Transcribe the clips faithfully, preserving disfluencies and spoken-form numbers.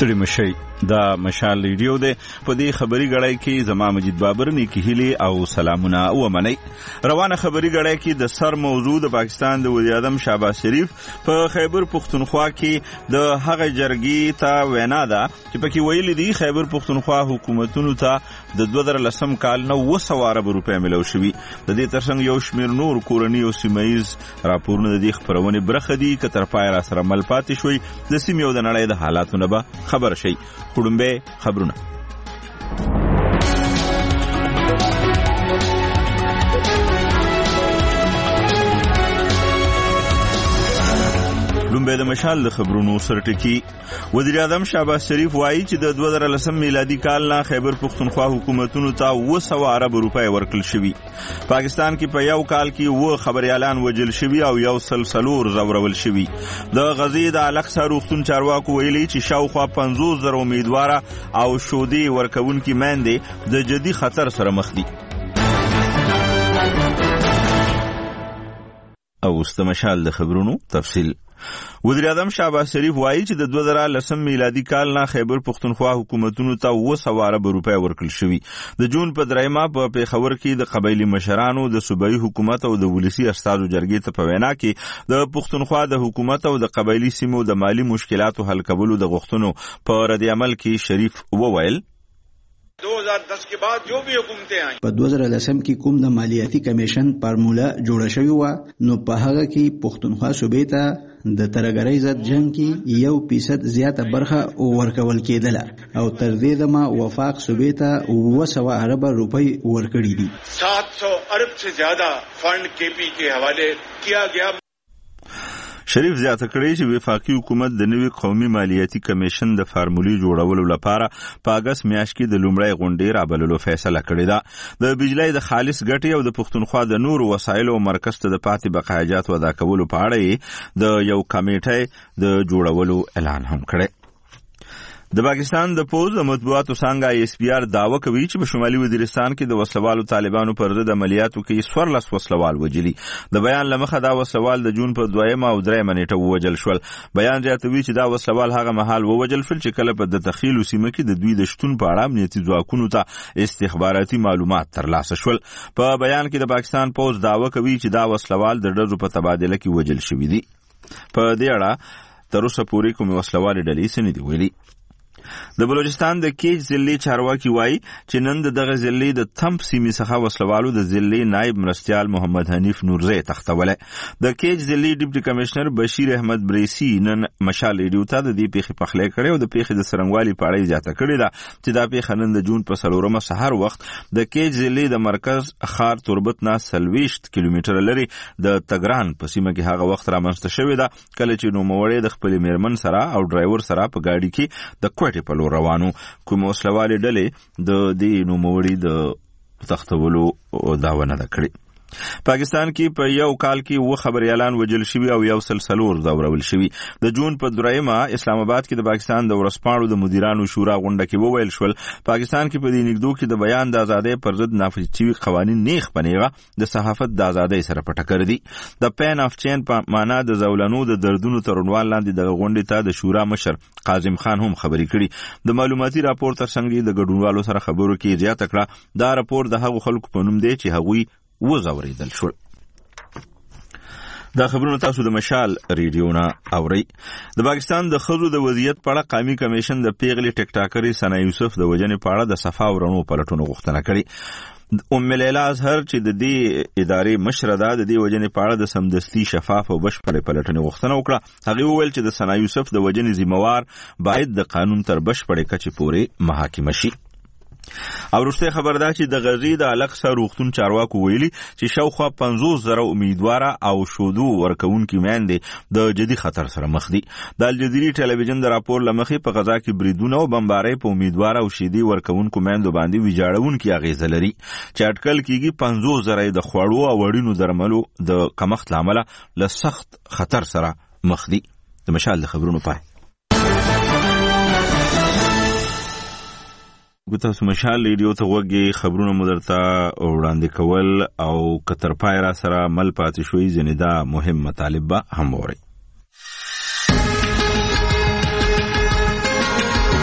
ستړي مشي دا مشال ریډیو ده. په دې خبري غړای کې زما مجید بابر نیکی هیلی او سلامونه او منی. روانه خبري غړای کې د سر موضوع د پاکستان د وزیر اعظم شهباز شریف په خیبر پختونخوا کې د هغه جرګې ته وینا ده چې پکې ویل دي خیبر پختونخوا حکومتونو ته د دوه زره لسم کال نه اوه سوه ارب روپۍ ملو شوي. د دې ترڅنګ یو شمیر نور کورني او سیمایز راپورونه د دې خبرونې برخه دي که تر پای را سره مل پاتې شوي د سیمې او د نړۍ د حالاتو نه به خبر شي. خړمبه خبرونه لومبه د مشال د خبرونو سرټکی. وزیر اعظم شهباز شریف وایي چې د دوه زره لسم میلادي کال نه خیبر پختونخوا حکومتونو ته اوه سوه ارب روپۍ ورکړل شوي. پاکستان کې په یو کال کې اوه خبریالان وژل شوي او یو سل څلور ځورول شوي. د غزې د الاقصی روغتون چارواکو ویلي چې شاوخوا پنځوس زره امیدواره او شودې ورکوونکي میندې د جدي خطر سره مخ دي. او اوس د مشال د خبرونو تفصیل. وزیر اعظم شهباز شریف وایي چې د دوه زره لسم میلادي کال نه خیبر پختونخوا حکومتونو ته اوه سوه ارب روپۍ ورکړل شوي. د جون په دریمه په پیښور کې د قبایلي مشرانو د صوبایي حکومت او د ولسي استازو جرګې ته په وینا کې د پختونخوا د حکومت او د قبایلي سیمو د مالی مشکلاتو حل کولو د غوښتنو په رد عمل کې شریف وویل دو ہزار دس کے بعد جو بھی حکومتیں آئیں په دوه زره لسم کې کوم د مالیاتي کمیشن فارموله جوړه شوې وه نو په هغه کې پښتونخوا صوبې ته د ترګرۍ ضد جنگ کې یو فیصد زیاته برخه ورکول کېدله او تر دې دمه وفاق صوبې ته اوه سوه ارب روپۍ ورکړي دي. سات سو ارب سے زیادہ فنڈ کے پی کے حوالے کیا گیا. شریف زیاته کړی چې وفاقي حکومت د نوي قومي مالیاتي کمیشن د فارمولې جوړولو لپاره په اګست میاشت کې د لومړۍ غونډې رابللو فیصله کړې ده. د بجلی د خالص ګټې او د پښتونخوا د نورو وسایلو مرکز ته د پاتې بقایاجات ادا کولو په اړه د یو کمیټې د جوړولو اعلان هم کړی. د پاکستان د پوز د مطبوعاتو څنګه آی اس پی آر دعوه کوي چې په شمالي وزیرستان کې د وسلوالو طالبانو پر ضد عملیاتو کې څوارلس وسلوال وژلي. د بیان له مخه دا وسلوال د جون په دویمه او دریمه نیټه ووژل شول. بیان زیاتوي چې دا وسلوال هغه مهال ووژل شول چې کله په د تخیلو سیمه کې د دوی د شتون په اړه امنیتي ځواکونو ته استخباراتي معلومات ترلاسه شول. په بیان کې د پاکستان پوز دعوه کوي چې دا وسلوال د ډزو په تبادله کې وژل شوي دي. په دې اړه تر اوسه پورې کومې وسلوالې ډلې څه نه دي ویلي. د بلوچستان د کیج ضلعي چارواکي وایي چې نن د دغه ضلعي د تمپ سیمې څخه وسلوالو د ضلعي نائب مرستیال محمد حنیف نورزی تختولی. د کیج ضلعي ډیپټي کمشنر بشیر احمد بریسی نن مشال ریډیو ته د دې پیښې پخلی کړی او د پیښې د څرنګوالي په اړه زیاته کړې ده چې دا پیښه نن د جون په څلورمه سهار وخت د کیج ضلعي د مرکز ښار تربت نه څلوېښت کیلومتره لرې د تګران په سیمه کې هغه وخت رامنځته شوې ده کله چې نوموړی د خپلې میرمن سره او ډرایور سره په ګاډي کې د کوټې په لور روانو. کوم وسلوالې ډلې د دې نوموړي د تختولو دعوه نه ده کړې. پاکستان کې په یو کال کې اوه خبریالان وژل شوي او یو سل څلور ځورول شوي. د جون په دریمه اسلام آباد کې د پاکستان د ورځپاڼو د مدیرانو شورا غونډه کې وویل شول پاکستان کې په دې نږدو کې د بیان د ازادۍ پر ضد نافذ شوي قوانین نیغ په نیغه د صحافت د ازادۍ سره په ټکر دي. د پین اف چین په معنا د زولنو د دردونو تر عنوان لاندې دغه غونډې ته د شورا مشر قاسم خان هم خبرې کړي. د معلوماتي راپور ترڅنګ د ګډونوالو سره خبرو کې زیاته کړه دا راپور د هغو خلکو په نوم دی چې هغوی وزوریدل شول. دا خبرونه تاسو د مشال ریډیو نه اورئ. د پاکستان د ښځو د وضعیت په اړه قومي کمیشن د پیغلې ټیک ټاکرې ثنا یوسف د وژنې په اړه د صفا او رڼو پلټونو غوښتنه کړې. ام لیلا اظهر چې د دې ادارې مشره ده د دې وژنې په اړه د سمدستي شفاف او بشپړې پلټنې غوښتنه وکړه. هغې وویل چې د ثنا یوسف د وژنې ذمهوار باید د قانون تر بشپړې کچې پورې محاکمه شي. او وروستی خبر ده چې د غزې د الاقصی روغتون چارواکو ویلي چې شاوخوا پنځوس زره امیدواره او شودو ورکوونکي میندې د جدي خطر سره مخ دي. د الجزیرې ټلویزیون د راپور له مخې په غزا کې بریدونه او بمبارۍ په امیدواره او شیدې ورکوونکو میندو باندې ویجاړونکې اغېزه لري چې اټکل کېږي پنځوس زره د خوړو او اړینو درملو د کمښت له امله له سخت خطر سره مخ دي. د مشال د خبرونو پای. تاسو مشال ریډیو ته وګورئ خبرونه مو درته وړاندې کول او کتر پای را سره مل پاتې شوي ځینې دا مهم مطالب به هم وورئ.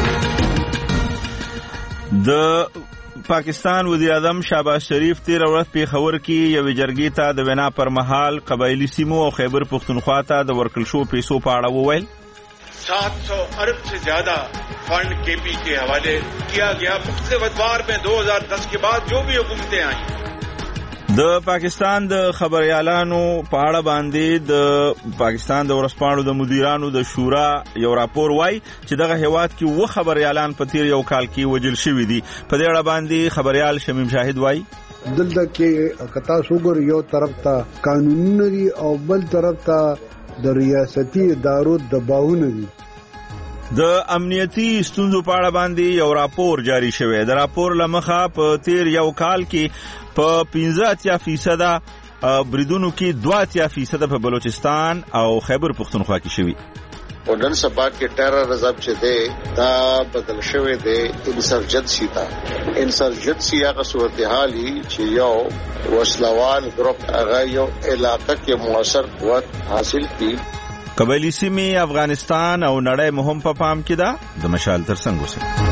د پاکستان وزیر اعظم شهباز شریف تیر ورځ پیښور کې یو جرګې ته د وینا پر مهال قبایلی سیمو او خیبر پختونخوا ته د ورکړل شو پیسو په اړه وویل सात सौ अरब से ज्यादा फंड केपी के हवाले किया गया। मुख्तलिफ अदवार में दो हजार दस के बाद जो भी हुकूमतें आई। د پاکستان د خبريالانو په اړه باندې د پاکستان د ورسپاڼو د مدیرانو د شورا یو راپور وای چې دغه هیواد کې و خبريالان په تیر یو کال کې وجل شوی دي. په دې اړه باندې خبريال شمیم شاهد وای دلته کې کتا سوګر یو طرف ته قانوني دي او بل طرف ته د ریاستي ادارو دباونه دي. د امنیتي ستونزو په اړه باندې یو راپور جاری شوی. د راپور لمخه په تیر یو کال کې په پنځه اتیا فیصد بریدونو کې دوه اتیا فیصد په بلوچستان او خیبر پختونخوا کې شوی. او نن سبا کې ټیررزم چې دی دا بدل شوی دی انسرجنسی تا انسرجنسی هغه صورتحالي چې یو وسلوال ګروپ هغه یو علاقه کې موثر قوت حاصل کړي. قبایلی سیمې افغانستان او نړۍ مهم په پام کې ده. د مشال ترڅنګ اوسه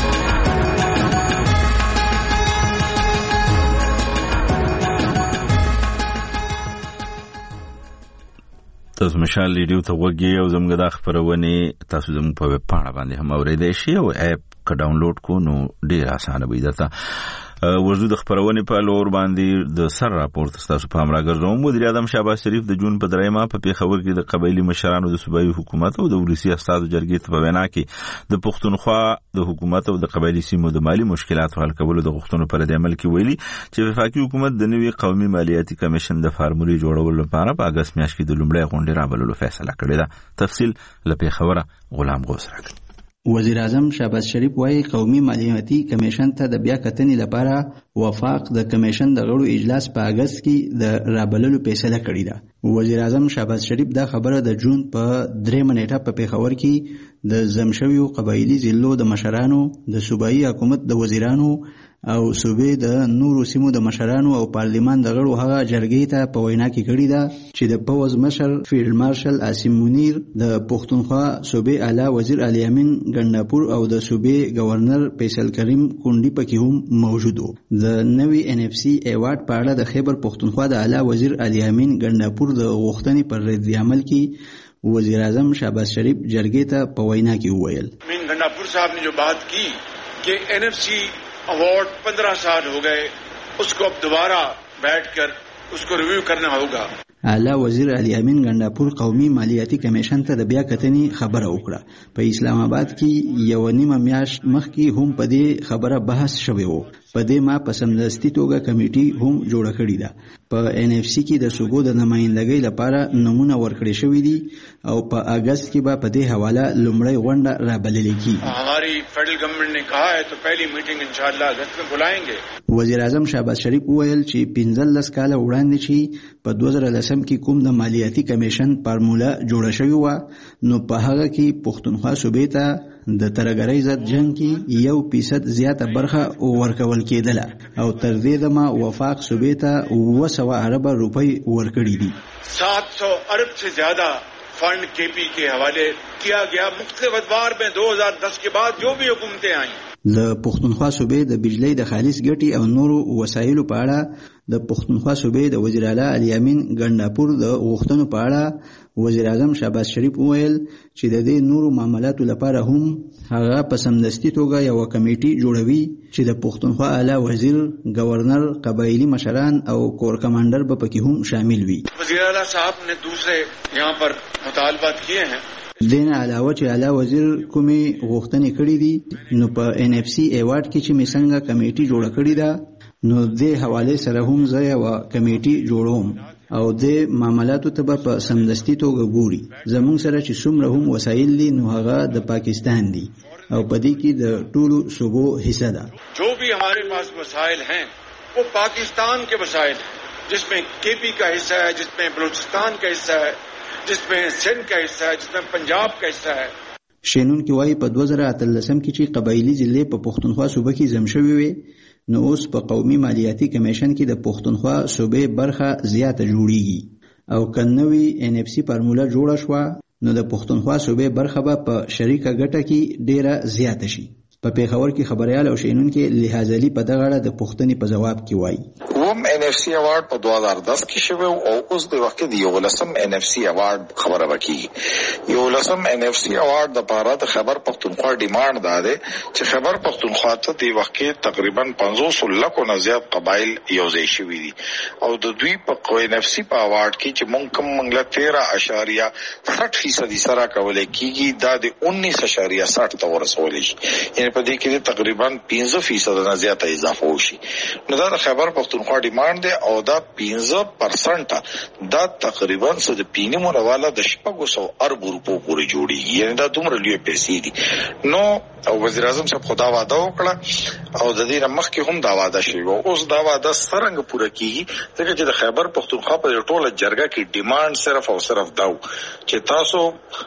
تاسو مشال ریډیو ته وګورئ او زموږ د خبرونه تاسو زموږ په ویب پاڼه باندې هم اورئ شئ او اپ کا ډاونلوډ کو نو ډیر اسانه وي. درته وجود خبرونه په لور باندې د سر راپورت تاسو په امر راګرځوم. وزیر اعظم شهباز شریف د جون په دریمه په پیښور کې د قبایلی مشرانو د صوبایي حکومت او د ولسی استادو جرګې ته په وینا کې د پښتونخوا د حکومت او د قبایلی سیمو د مالی مشکلاتو حل کولو د غوښتنو پر د عمل کې ویلي چې وفاقي حکومت د نوي قومي مالیاتي کمیشن د فارمولې جوړولو لپاره په اگست میاشت کې د لومړۍ غونډې رابللو فیصله کړې ده. تفصیل له پیښوره غلام غوث راغلی. وزیر اعظم شهباز شریف وايي قومي مالیاتي کمیشن ته د بیا کتنې لپاره وفاق د کمیشن د غړو اجلاس په اگست کې د رابللو فیصله کړې ده. وزیر اعظم شهباز شریف دا خبره د جون په درېمه نیټه په پیښور کې د زمشویو قبایلی ضلعو د مشرانو د صوبایي حکومت د وزیرانو او صوبې د نورو سیمو د مشرانو او پارلیمان د غړو هغه جرګې ته په وینا کې کړې ده چې د پوز مشر فیلډ مارشل عاصم منیر د پښتونخوا صوبې اعلی وزیر علي امین ګنداپور او د صوبې گورنر فیصل کریم کونډي پکې هم موجود وو. د نوي ان اف سي ایوارډ په اړه د خیبر پښتونخوا د اعلی وزیر علي امین ګنداپور د غوښتنې پر رد عمل کې وزیر اعظم شهباز شریف جرګې ته په وینا کې وویل امین ګنداپور صاحب نے جو بات کی کہ این ایف سی अवार्ड पंद्रह साल हो गए, उसको अब दोबारा बैठकर उसको रिव्यू करना होगा. اعلی وزیر علي امین ګنداپور قومي مالیاتي کمیشن ته د بیا کتنې خبره وکړه. په اسلام آباد کې یو نیمه میاشت مخکې هم په دې خبره بحث شوی وو. په دې ما په سمدستي توګه کمیټي هم جوړه کړې ده. په ان اف سی کې د صوبو د نمائندګۍ لپاره نمونه ورکړې شوې دي او په اگست کې به په دې حواله لومړی غونډه رابلل کیږي. हमारी फेडरल गवर्नमेंट ने कहा है तो पहली मीटिंग इंशाअल्लाह अगस्त में बुलाएंगे. وزیر اعظم شهباز شریف وویل چې پنځلس کاله وړاندې چې په دوه زره لسم کې کوم د مالیاتي کمیشن فارموله جوړه شوې وه نو په هغه کې پښتونخوا صوبې ته د ترګرۍ ضد جنگ کې یو فیصد زیاته برخه ورکول کېدله او تر دې دمه وفاق صوبې ته اوه سوه ارب روپۍ ورکړي دي. सात सौ अरब से ज्यादा फंड केपी के हवाले किया गया. मुख्तलिफ अदवार में दो हजार दस के बाद जो भी हुकूमतें आई. د پښتونخوا صوبې د بجلی د خالص ګټې او نورو وسایلو په اړه د پښتونخوا صوبې د وزیر اعلی علي امین ګنداپور د غوښتنو په اړه وزیر اعظم شهباز شریف وویل چې د دې نورو معاملاتو لپاره هم هغه په سمدستي توګه یو کمیټي جوړوي چې د پښتونخوا اعلی وزیر گورنر قبایلی مشران او کور کمانډر به پکې هم شامل وي. وزیر اعلی صاحب نے دوسرے یہاں پر مطالبات کیے ہیں. دین علاوه چې اعلی وزیر کومي غوښتنې کړې دي نو په ان اف سی ایوارډ کې چې می څنګه کمیټي جوړه کړې ده نو د حواله سره هم زه یو کمیټي جوړوم او د معاملاتو ته په سمدستي توګه ګوري. زموږ سره چې څومره هم وسایل دي نو هغه د پاکستان دي او په دې کې د ټولو صوبو حصہ ده. جو بھی ہمارے پاس وسائل ہیں وہ پاکستان کے وسائل ہیں جس میں کے پی کا حصہ ہے, جس میں بلوچستان کا حصہ ہے, جس میں سندھ کا حصہ ہے, جس میں پنجاب کا حصہ ہے. شینون کې وایي په دوه زره اتلسم کې چې قبایلی ضلع په پښتونخوا صوبه کې زم شوی وي نو اوس په قومي مالیاتي کمیشن کې د پښتونخوا صوبې برخه زیاته جوړیږي او کنوي ان اف سی فارموله جوړه شوه نو د پښتونخوا صوبې برخه به په شریکه ګټه کې ډیره زیاته شي. په پیښور کې خبريال او شینونکو لحاظ علي په دغه اړه د پوښتنې په جواب کې وایي وم ان اف سی اوارد په دوه هزار دس کې شوی او اوس د وخت دی یو لسم ان اف سی اوارد خبره وکړي یو لسم ان اف سی اوارد د پاره د خبر پښتونخوا ډیماند ده چې خبر پښتونخوا ته د وخت تقریبا پنځوس لکو نه زیات قبایل یو ځای شوي دي او د دوی په ان اف سی په اوارد کې چې مونږ کوم منګله تیرہ اشاریه شصت فیصد سره کولای کیږي دا د انیس اشاریه شصت ته ورسول شي یعنی په دې کې تقریبا پنځه فیصد نه زیات اضافه وشي نو دا خبر پښتونخوا ډیماند ده او دا پنځه پرسنټ دا تقریبا څه د پینې مونواله د شپږ سوه ارب روپو پورې جوړي یعنی دا دومره لوی پیسې دي نو او وزیر اعظم صاحب خدا وعده وکړه او د دې مخکې هم دا وعده شوی او اوس دا وعده څنګه پوره کیږي ځکه چې د خیبر پښتونخوا په ټوله جرګه کې ډیماند صرف او صرف دا چې تاسو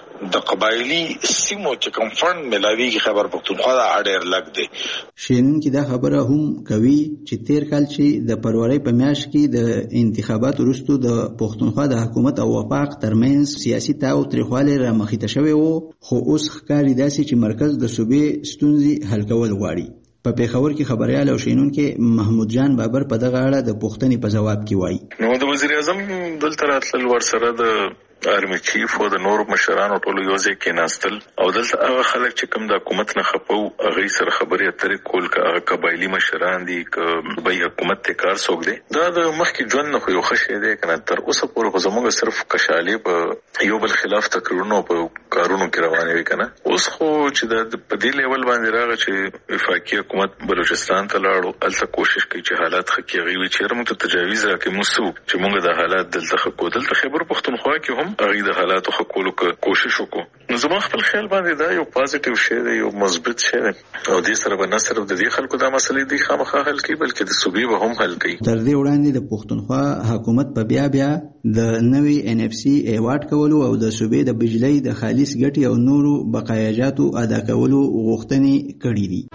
د قبایلی سیمو چې کوم فند ملاویږي خیبر پښتونخوا دا اړیر لګ دی شینونکو دا خبره هم کوي چې تیر کال چې د فروری په میاشت کې د انتخاباتو وروسته د پښتونخوا د حکومت او وفاق ترمنځ سیاسي تاوتریخوالی را مخې ته شوی وو خو اوس ښکاري داسې چې مرکز د صوبې ستونزې حل کول غواړي په پیښور کې خبريال او شینونکو محمود جان بابر په دغه اړه د پوښتنې په جواب کې وایي نو د وزیر اعظم دلته راتلل ورسره د آرمي چیف او د نور مشرانو ټول یو ځای کې ناستل او دلته هغه خلک چې کوم د حکومت نه خپو هغه سره خبرې اترې کول کا هغه قبایلی مشران دي ک به حکومت ته کار سوګ دي دا د مخکې ژوند نه خو یو خشه دی کنه تر اوسه پورې زموږ صرف کشالې په یو بل خلاف تقریرونو په کارونو کې روانه وي کنه اوس خو چې د په دې لیول باندې راغی چې وفاقي حکومت بلوچستان ته لاړو الته کوشش کوي چې حالات خکېږي وي چې موږ ته تجاویز راکې موږ چې موږ د حالات دلته خکو دلته خبر پښتونخوا کې هم هغه د حالاتو خکولو کوشش وکړو نو زما خپل خیال باندې دا یو پازیټیو شی دی یو مثبت شی دی او دې سره به نه صرف د دې خلکو دا مسلې دي خامخا حل کوي بلکې د صوبې به هم حل کوي تر دې وړاندې د پښتونخوا حکومت په بیا بیا د نوي ان اف سی ایوارډ کولو او د صوبې د بجلی د خالص ګټې او نورو بقایاجاتو ادا کولو غوښتنې کړې دي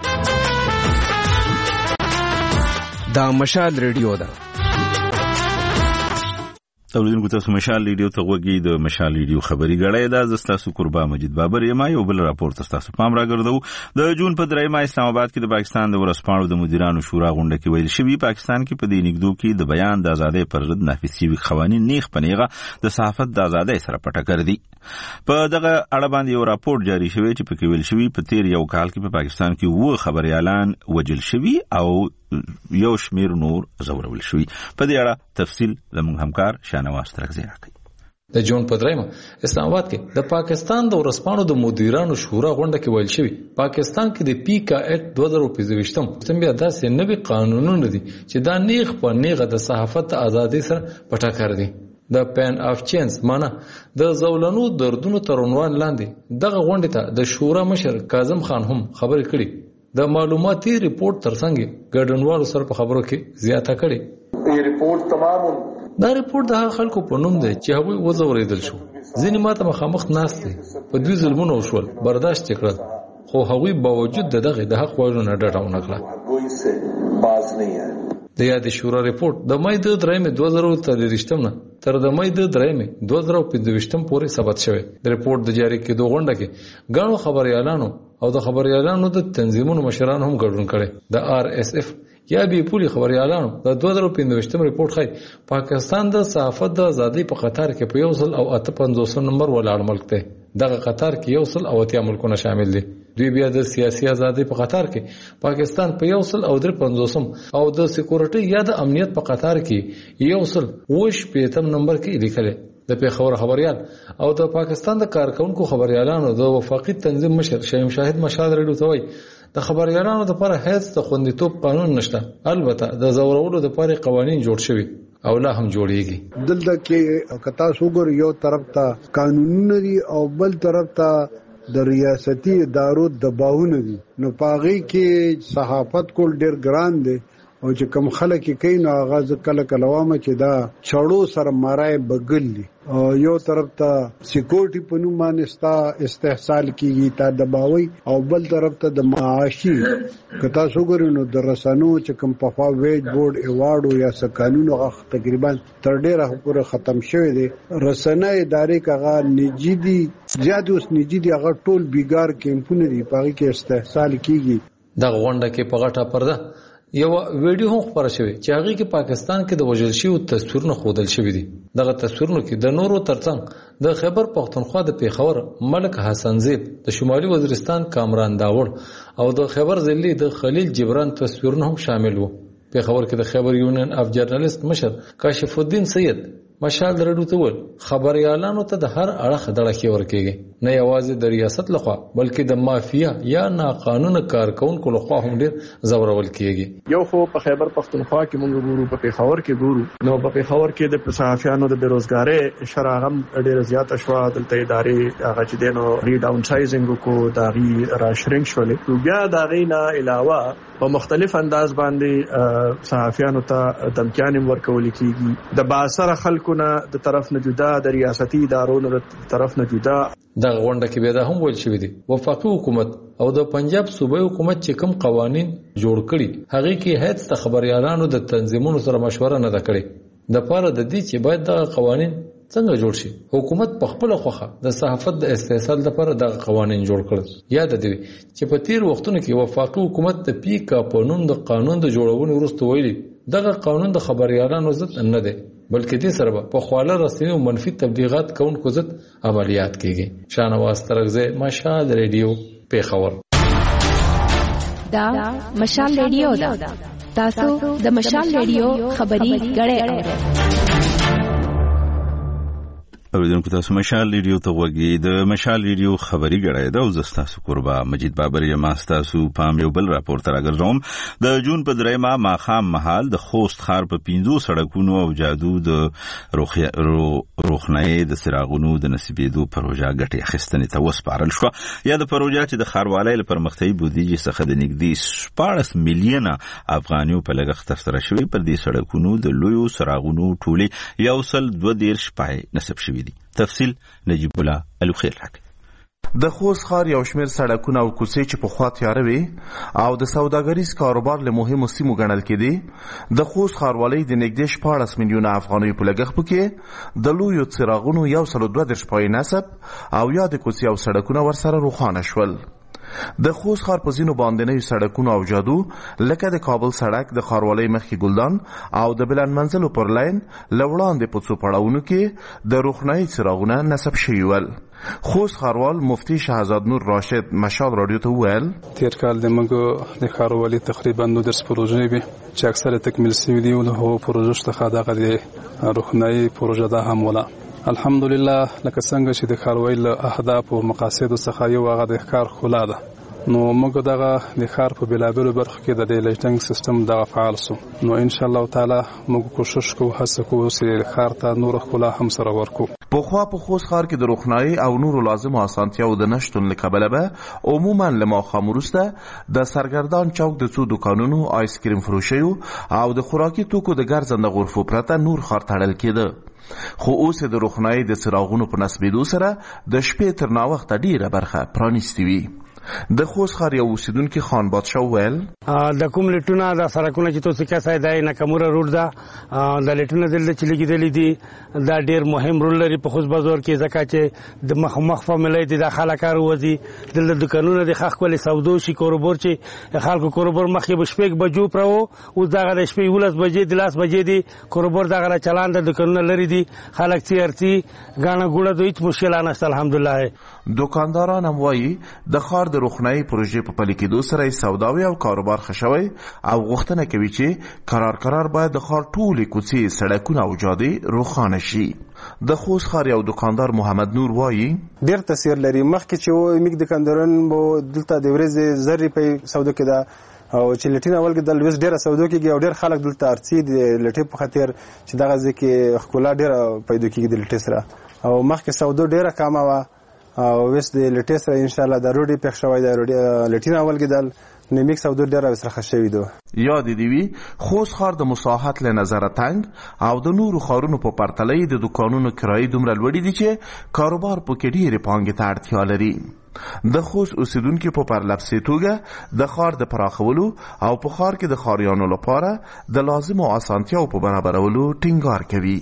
دا مشال ریډیو ده تولیدونکو تاسو مشال ریډیو ته وګورئ د مشال ریډیو خبري غړې دا زستاسو قربا مجید بابر یم یو بل راپورټ تاسو پام راګرځو د جون په درېمه اسلام آباد کې د پاکستان د ورسپاڼو د مدیرانو شورا غونډه کې ویل شوی پاکستان کې په دې نګدو کې د بیان د ازادۍ پر ضد نافذ شوي قوانين نیغ پنیغه د صحافت د ازادۍ سره پټه کړ دي په دغه اړه باندې یو راپورټ جاری شوی چې په کې ویل شوی په تیر یو کال کې په پاکستان کې و خبريالان وجل شوی او یو شمیر نور زورول شوی په دې اړه تفصیل زموږ همکار شانواز ترغزی راکړي د جون په درېمه اسلام آباد کې د پاکستان د ورسپاڼو د مدیرانو شورا غونډه کې ویل شوی پاکستان کې د پی کا اکټ دوه زره پنځه تم بیا داسې نوي قانونونه دي چې دا نیغ په نیغه د صحافت ازادي سره پټه کړ دي د پین اف چینز معنا د زولنو دردونو تر عنوان لاندې دغه غونډه ته د شورا مشر کاظم خان هم خبرې کړې د معلوماتي ریپورت ترڅنګ ګډونوالو سره په خبرو کې زیاته کړې یہ ریپورٹ تمام دا ریپورت د خلکو په نوم دی چې هغوی وزوریدل شو ځینې ماته مخامخ ناست دي په دوی ظلمونه وشول برداشت کړل خو هغوی باوجود د دغه د حق وایلو نه ډډه ونه کړه د یاد شورا ریپورت د مې د درېمې دوه زره تریشتم نه تر د مې د درېمې دوه زره پنځويشتم پورې ثبت شوی د ریپورت د جاری کېدو غونډه کې غاڼو خبريالانو او د خبريالانو د تنظیمونو مشران هم ګډون کړي د آر اس اف یا بي پولی خبريالانو د دوه زره پنځويشتم ریپورت خای پاکستان د صحافت د ازادي په قطار کې په یو سل او اته پنځوس نمبر ولاړ ملک دی دغه قطار کې یو سل او اتیا ملکونه شامل دي دوی بیا د سیاسي ازادي په قطار کې پاکستان په یو سل او درې پنځوسم او د سکیورټي یا د امنیت په قطار کې یو سل وش پیتم نمبر کې لیکل د پیښور خبريال او د پاکستان د کارکونکو خبريالانو د وفاقي تنظیم مشر شایم شاهد مشال ریډیو ته وایي د خبريالانو لپاره هیڅ د خوندیتوب قانون نشته البته د زورولو لپاره قوانين جوړ شوي او لا هم جوړیږي دلته کې کتا سوګر یو طرف ته قانونونه دي او بل طرف ته د ریاستي ادارو دباونه دي نو پاغي کې صحافت کول ډیر ګران دي او چې کوم خلک کوي نو آغاز کله کله وامه چې دا چړو سره مارای بغل دي او یو طرف ته سکیورټي په نوم باندې ستا استحصال کیږي تا دباوي او بل طرف ته د معاشي کتا سوګرینو د رسانو چې کوم په خوا ویج بورډ ایوارډ یا س قانونو غ تقریبا تر ډیره پورې ختم شوی دی رسنۍ ادارې کغه نجی دي زیات اوس نجی دي هغه ټول بیګار کیمپونه دي پاره کې استحصال کیږي د غونډه کې په غټه پرده یو ویډیو هم خبره شوې چې هغه کې پاکستان کې د وژل شویو تصویرونه ښودل شوي دي. دغه تصویرونو کې د نورو ترڅنګ د خیبر پښتونخوا د پیښور ملک حسن زیب، د شمالي وزیرستان کامران داوړ او د خیبر ضلعي د خلیل جبران تصویرونه هم شامل وو. پیښور کې د خیبر یونین اف جرنالست مشر کاشف الدین سید مشال درډو ته ول خبريالانو ته د هر اړخ دړه ورکیږي، نه یوازې د ریاست لخوا بلکې د مافیا یا ناقانونه کارکونکو لخوا هم ډیر زورول کیږي. یو خو په خیبر پښتونخوا کې موږ ګورو، په پیښور کې ګورو، نو په پیښور کې د صحافیانو د بیروزګارۍ شرغم ډیر زیات شو. دلته ادارې هغه چې دینو ری ډاون سایزینګ کو داغي را شرینک شولې. بیا داغي نه علاوه په مختلف انداز باندې صحافیانو ته دمکیان ورکول کیږي، د باثر خلکو نه د طرف نه جدا، د ریاستي ادارو نه طرف نه جدا. د غونډه کې به دا هم ویل شوی دی وفاقي حکومت او د پنجاب صوبایي حکومت چې کوم قوانين جوړ کړي هغه کې هیڅ د خبريالانو د تنظیمونو سره مشوره نه کړې د پاره د دې چې باید د قوانين څنګه جوړ شي. حکومت په خپل خوخه د صحافت د استحصال لپاره د قوانين جوړ کړل. یاد دی چې په تیر وختونو کې وفاقي حکومت د پی کا قانون د قانون د جوړونې وروسته ویلي دغه قانون د خبريالانو ضد نه دی بلکې دې سره په خواله رسنۍ او منفي تبلیغات کوونکو ضد عملیات کیږي. شاهنواز ترغزه، مشال ریډیو، پیښور. دا مشال ریډیو دا تاسو د مشال ریډیو خبري غړې اوریدونکو تاسو مشال ریډیو ته وګورئ. د مشال ریډیو خبري غړې دا او زستاسو قربا مجید بابر یم تاسو پام یو بل راپور تر راګرځوم. د جون په درېما ماخام محل د خوست ښار په پینځو سړکونو او جادو د روخنۍ د سراغونو د نصیبېدو پروژه ګټې اخیستنې ته وسپارل شو. یا د پروژه چې د ښاروالۍ لپاره پرمختیایي بودیجې څخه د نږدې شپاړس میلیونه افغانیو په لګښت ترسره شوی پر دې سړکونو د لویو سراغونو ټولې یو سل دوه دېرش پای نصب شوي دي. تفصیل نجیب الله الخير راکړي. د خوست ښار یو شمېر سړکونه او کوڅې چې پخوا تیاره وي او د سوداګریز کاروبار له مهمو سیمو ګڼل کېدې د خوست ښاروالۍ د نږدې شپاړس میلیونه افغانیو په لګښت کې د لویو څراغونو یو سل دوه دېرش پای نصب او یا د کوڅې او سړکونه ورسره روښانه شول. د خوست ښار په ځینو باندنیو سړکونو او جادو لکه د کابل سړک د ښاروالۍ مخکې ګلدان او د بلند منزلو پر لاین له وړاندې په څو پړاوونو کې د روښنایي څراغونه نصب شوي ول. خوست ښاروال مفتي شهزاد نور راشد مشال رادیو ته وویل تیر کال د موږ د ښاروالۍ تقریبا نو درس پروژې وي چې اکثره تکمیل شوي دي او د هغو پروژو څخه دغه د روښنایي پروژه دا هم وله. الحمدلله لکه څنګه چې د ښاروالۍ له اهدافو او مقاصدو څخه یو هغه د ښار ښکلا ده، نو موږ دغه د ښار په بېلابېلو برخو کې د دې لجټنګ سیستم دغه فعال سو. نو ان شاء الله تعالی موږ کوشش کوو هڅه کوو چې ښار ته نور ښکلا هم سره ورکو. پخوا په خوست ښار کې د روښنایي او نورو لازمو اسانتیاو د نشتون له کبله به عموما له ماښام وروسته د سرګردان چوک د څو دوکانونو، آیس کریم فروشیو او د خوراکي توکو د ګرځنده غرفو پرته نور ښار تړل کېده. خو اوس د روښنایي د څراغونو په نصبېدو سره د شپې تر ناوخته ډیره برخه پرانیستې وي. د خوست ښار یو اوسیدونکي خان بادشاه وویل د کوم لیټونه د سړکونه چې تاسو کې سای دی نکموره روډ ده د لیټونه دلته چې لګېدلي دي دا ډېر مهم رول لري په خوست بازار کې، ځکه چې د مخ مخ فاملۍ دي د خلک کار وځي دلته دوکانونه د ښه ښکلې سودو شي کاروبار چې خلکو کاروبار مخکې به شپږ بجو پره و اوس دغه د شپې یولس بجې د لاس بجې دي کاروبار دغه چلان د دوکانونه لري دي خلک څیرڅي ګاڼه ګوړه د هېڅ مشکل نشته الحمدلله. دوکانداران هم وایي د ښار د روښنایي پروژې په پلي کېدو سره یې سوداوي او کاروبار ښه شوی او غوښتنه کوي چې قرار قرار باید د ښار ټولې کوڅې، سړکونه او جادې روښانه شي. د خوست ښار یو دوکاندار محمد نور وایي ډېر تاثیر لري. مخکې چې و موږ دوکانداران به دلته د ورځې زر روپۍ سودا کېده او چې لټین اول کې د لویس ډیره سودو کېږي او ډېر خلک دلته ارڅي د لټې په خاطر چې دغه ځای کې ښکلا ډېره پیدا کېږي د لټې سره او مخکې سودو ډېره کمه وه او اوس د لټې سره انشاءالله د روډي پېښ شوی دی لټین اول کې د نمیک سودو ډېره سره ښه شوي ده. یاد دې وي خوست ښار د مساحت له نظره تنګ او د نورو ښارونو په پرتله د دوکانونو کرایې دومره لوړې دي چې کاروبار پکې ډېرې پانګې ته اړتیا لري. د خوست اوسیدونکي په پرلپسې توګه د ښار د پراخولو او په ښار کې د ښاریانو لپاره د لازمو اسانتیاو په برابرولو ټینګار کوي.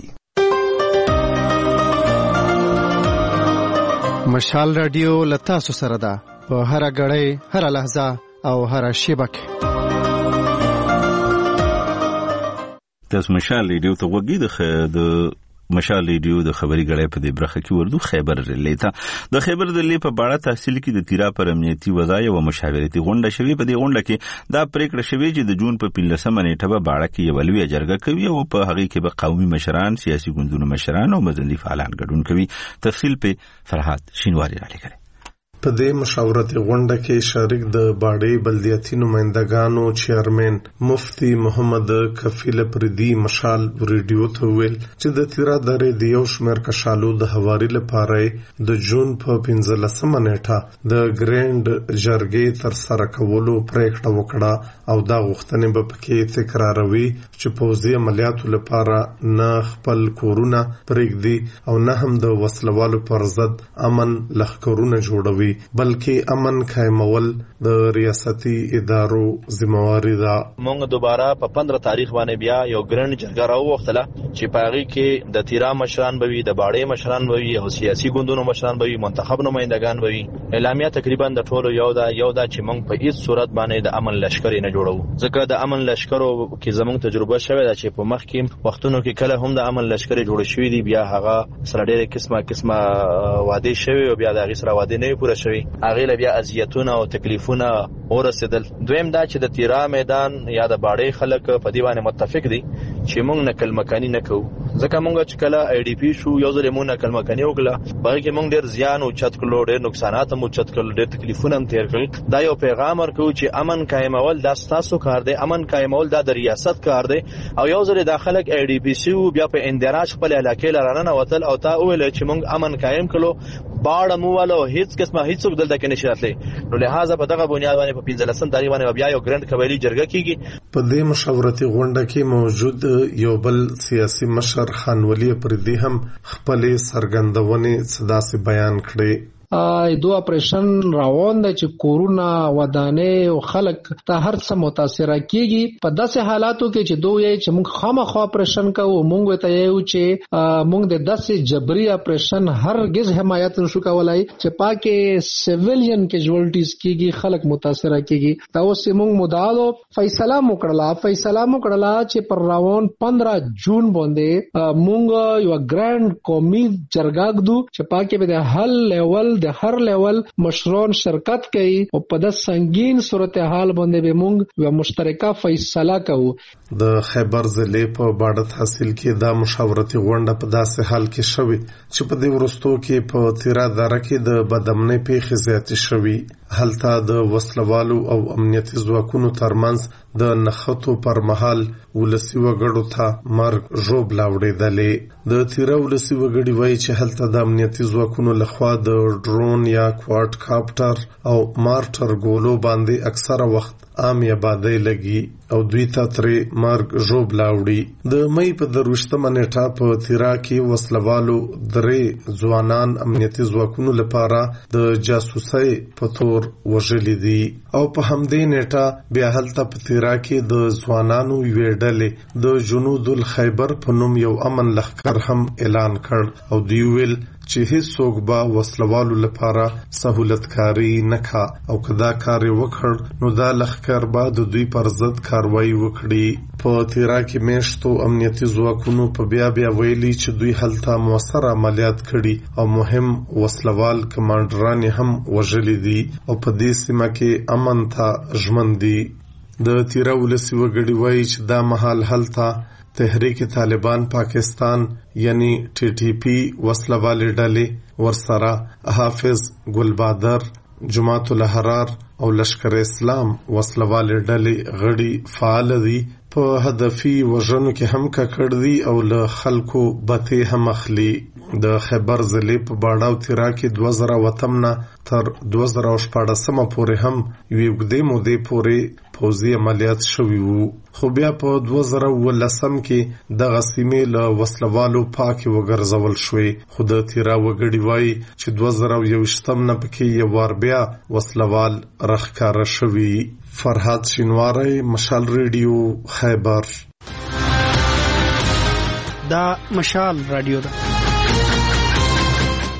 مشال رادیو له تاسو سره ده په هر غړی هر لحظه او هر شیبه کې. تاسو مشال ریډیو ته وګورئ د مشال ریډیو د خبري غړې په دې برخه کې وردو خیبر ضلع ته د خیبر ضلع په باړه تحصیل کې د تیرا پر امنیتي وظایف او مشاورتي غونډه شوې. په دې غونډه کې دا پریکړه شوې چې د جون په پنځلسمه نیټه به باړه کې یو لوی جرګه کوي او په هغه کې به قومي مشران، سیاسي ګوندونو مشران او مدني فعالان ګډون کوي. تفصیل په فرحات شینواری را لګره. په دې مشاورتي غونډه کې شریک د باړې بلدیاتي نمائندګانو چیرمن مفتی محمد کفیل پردي مشال ریډیو ته ویل چې د تیرا درې د یو شمېر کشالو د هواري لپاره د جون په پنځلسمه نیټه د ګرینډ جرګې تر سره کولو پریکړه وکړه او دا غوښتنې به پکې تکراروي چې پوځي عملیاتو لپاره نه خپل کورونه پرېږدي او نه هم د وسلوالو پر ضد امن لښکرونه جوړوي، بلکې امن قائمول د ریاستي ادارو ذمہواری ده. موږ دوباره په پندره تاریخ باندې بیا یو ګرند جرګه راوغوښتله چې پاغي کې د تیرا مشران بوي، د باړې مشران بوي او سیاسي ګوندونو مشران بوي، منتخب نمائندگان بوي. اعلامیه تقریبا د ټولو یو دا یو دا چې موږ په هیڅ صورت باندې د امن لشکرې نه جوړو، ځکه د امن لشکرو کې زموږ تجربه شوه دا چې په مخ کې وختونو کې کله هم د امن لشکرې جوړ شوې دي، بیا هغه سره ډېرې قسمه قسمه وعده شوی او بیا د هغه سره وعده نه پوره شوی، هغه له بیا اذیتونه او تکلیفونه ورسېدل. دویم دا چې د تیرا میدان یا د باړې خلک په دی باندې متفق دي چې موږ نقل مکانی نه کوو، ځکه موږ چې کله آی ډی پی شو یو ځل موږ نقل مکانی وکړه، بلکې کې موږ ډېر زیان او چت کړو، ډېر نقصانات هم چت کړل، ډېر تکلیفونه هم تیر کړل. دا یو پیغام ورکو چې امن قائمول دا ستاسو کار دی، امن قائمول دا د ریاست کار دی. او یو ځل داخلك آی ډی پی شو بیا په اندراج خپل علاقې لرانه وتل او تا ویل چې موږ امن قائم کړو، باړه مو ولو هیڅ قسمه هیڅ څوک دلته کې نشي راتلی. نو لہذا په دغه بنیاد باندې په پنځلسم تاریخ باندې بیا یو ګرند قبایلی جرګه کیږي. په دې مشاورتي غونډه کې موجود یو بل سیاسي مشر خانولی پردي هم خپل سرګندونې صدا سي بیان کړي. دو اپریشن روان دی چې کورونا ودانې او خلک ته هر څه متاثر کیږي. په داسې حالاتو کې چې دوی چې موږ خامخا اپریشن کوو، موږ ته یو چې موږ د داسې جبري اپریشن هرگز حمایت نشو کولای چې پاکه سیویلین کیجوالټیز کیږي، خلک متاثر کیږي. دا اوس موږ مدعو فیصله وکړه فیصله وکړه چې پر روان پندرہ جون باندې موږ یو ګرانډ قومي جرګه ګدو چې پاکه به د حل لیول د هر لیول مشران شرکت کوي او په د سنگین صورتحال باندې به موږ یو مشترکه فیصله کوو. د خیبر ضلع په باړه تحصیل کې دا مشاورتي غونډه په داسې حال کې شوې چې په دې ورستو کې په تیرا دره کې د بدامنۍ پیښې زیاتې شوې. هلته د وسلوالو او امنیتي ځواکونو ترمنځ د نښتو پر مهال ولسی وګړو ته مرګ ژوبله وړېدلې. د تیرا ولسی وګړي وایي چې هلته د امنیتي ځواکونو لخوا د ډرون یا کوارډ کاپټر او مارټر ګولو باندې اکثره وخت عام آبادی لګي او دوی ته ترې مرګ ژوبله وړي. د مې په درویشتمه نیټه په تیرا کې وسلوالو درې ځوانان امنیتي ځواکونو لپاره د جاسوسۍ په تور وژلي دي او په همدې نیټه بیا هلته په تیرا کې د ځوانانو یوې ډلې د جنود الخیبر په نوم یو امن لښکر هم اعلان کړ او دوی ویل چې هیڅ څوک به وسلوالو لپاره سہولتکاری نه کا او کدا کار وکړ نو دا لښکر به د دوی پر ضد کاروایی وکړي. په تیرا کې میشتو امنیتي ځواکونو په بیا بیا ویلي چې دوی هلته موثر عملیات کړي او مهم وسلوال کمانډران هم وژلي دي او په دې سیمه کې امن ته ژمن دي. د تیرا ولسی وګړي وایي چې دا مهال هلته تحریک طالبان پاکستان یعنی ټي ټي پی وسلوالې ډلې ورسره حافظ ګلبادر، جماعت الاحرار او لشکر اسلام وسلوالې ډلې غړي فعال دي. په هدفي وژنو کې هم ککړ دي او له خلکو بته هم اخلي. د خیبر ضلع په باړه او تیرا کې دوه زره وتم نه تر دوه زره شپاړسمه پورې هم یوې اوږدې مودې پورې پوځي عملیات شوي وو، خو بیا په دوه زره اوولسم کې دغه سیمې له وسلوالو پاکې وګرځول شوې. خو د تیرا وګړي وایي چې دوه زره یوویشتم نه پکې یو وار بیا وسلوال راښکاره شوي. فرحات شینواری، مشال ریډیو، خیبر. دا مشال رادیو ده.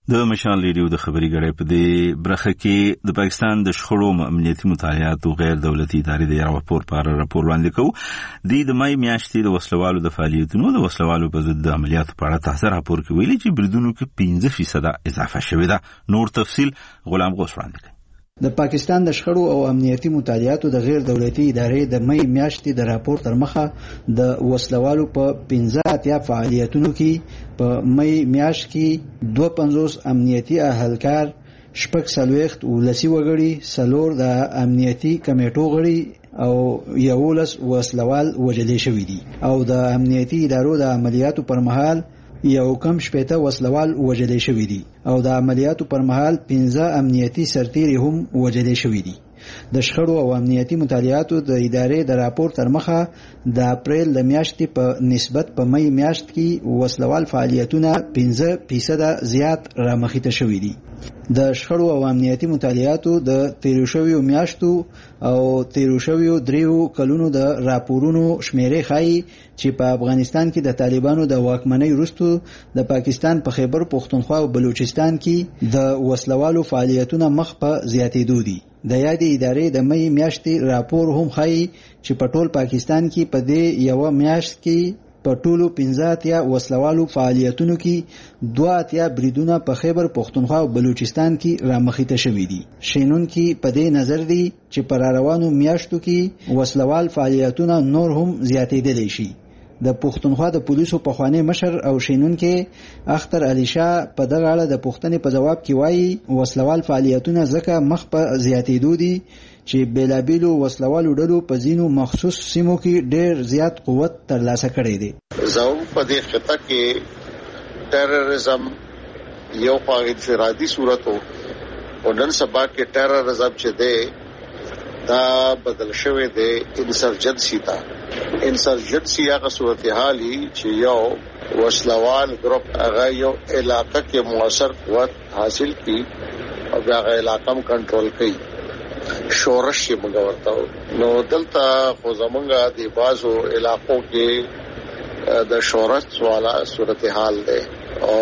د مشال ریډیو د خبري غړې په دې برخه کې د پاکستان د شخړو امنیتي مطالعات او غیر دولتي ادارې د یو راپور پر راپور وړاندې کوي د د مای میاشتې د وسلوالو د فعالیتونو د وسلوالو په ضد د عملیاتو په اړه تحذير راپور کې ویلي چې بریدونو کې پنځه فیصد اضافه شوې ده. نور تفصيل غلام غوث وړاندې کوي. د پاکستان د شخړو او امنیتي مطالعاتو د غیر دولتي ادارې د مای میاشتې د راپور تر مخه د وسلوالو په پنځه اتیا فعالیتونو کې په مای میاشت کې دوه پنځوس امنیتي اهلکار، شپږ څلوېښت ولسي وګړي، څلور د امنیتي کمیټو غړي او یولس وسلوال وژل شوي دي او د امنیتي ادارو د عملیاتو پر مهال یو کم شپېته وسلوال وژل شوي دي او د عملیاتو پر مهال پنځه امنیتي سرتیري هم وژل شوي دي. د شخړو او امنیتي مطالعاتو د ادارې د راپور تر مخه د اپریل د میاشتې په نسبت په مئی میاشت کې وسلوال فعالیتونه پنځه فیصد زیات رامخته شوي دي. د شخړو او امنیتي مطالعاتو د تیرو شویو میاشتو او تیرو شویو دریو کلونو د راپورونو شمیرې ښایي چې په افغانستان کې د طالبانو د واکمنۍ وروسته د پاکستان په خیبر پختونخوا او بلوچستان کې د وسلوالو فعالیتونه مخ په زیاتېدو دي. د یادې ادارې د مئی میاشتې راپور هم ښایي چې په ټول پاکستان کې په دې یو میاشت کې په ټولو پنځه اتیا وسلوالو فعالیتونو کې دوه اتیا بریدونه په خیبر پختونخوا او بلوچستان کې رامخته شوي دي. شینونکي په دې نظر دي چې په روانو میاشتو کې وسلوال فعالیتونه نور هم زیاتېدلی شي. د پښتونخوا د پولیسو پخوانی مشر او شینونکي اختر علي شاه په دغه اړه د پوښتنې په جواب کې وایي وسلوال فعالیتونه ځکه مخ په زیاتېدو دي چې بیلابیلو وسلوالو ډلو په ځینو مخصوص سیمو کې ډېر زیات قوت ترلاسه کړی دی. زه په دې خطه کې ټیرریزم یو په انفرادي صورت او نن سبا کې ټیرریزم چې دی دا بدل شوی دی انسرجنسی ته. انسرجنسی هغه صورتحالي چې یو وسلوال ګروپ هغه یو علاقه کې موثر قوت حاصل کی او هغه علاقه م کنټرول کوي. شورش یې موږ ورته نو دلته خو زمونږ د بازو علاقو کې د شورش والا صورتحال دی او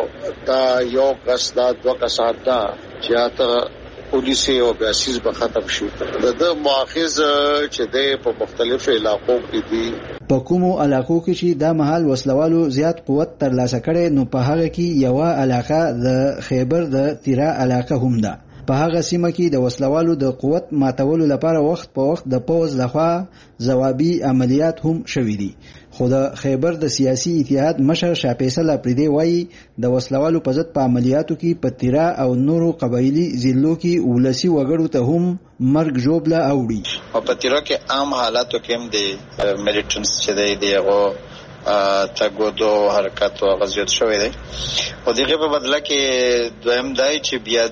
دا یو کس دا دوه کسان دا چې تا پولیس او بیاسیز به ختم شي. د مؤاخذ چې د په مختلفو علاقو کې دي په کومو علاقو کې چې د محل وسلوالو زیات قوت ترلاسه کړي نو په هغه کې یو علاقه د خیبر د تیرا علاقه هم ده. په هغه سیمه کې د وسلوالو د قوت ماتولو لپاره وخت په وخت د پوز لخوا ځوابي عملیات هم شوي دي. خو د خیبر د سیاسي اتحاد مشر شاپیسل اپریدي وایي د وسلوالو په ضد په عملیاتو کې په تیرا او نورو قبایلی ضلعو کې ولسی وګړو ته هم مرګ ژوبله اوړي او په تیرا کې عام حالاتو کې هم د میلیټنټس چې دی هغه تاګو دو حرکت او غزيت شوې ده او دغه په بدله کې دویم دای چې بیا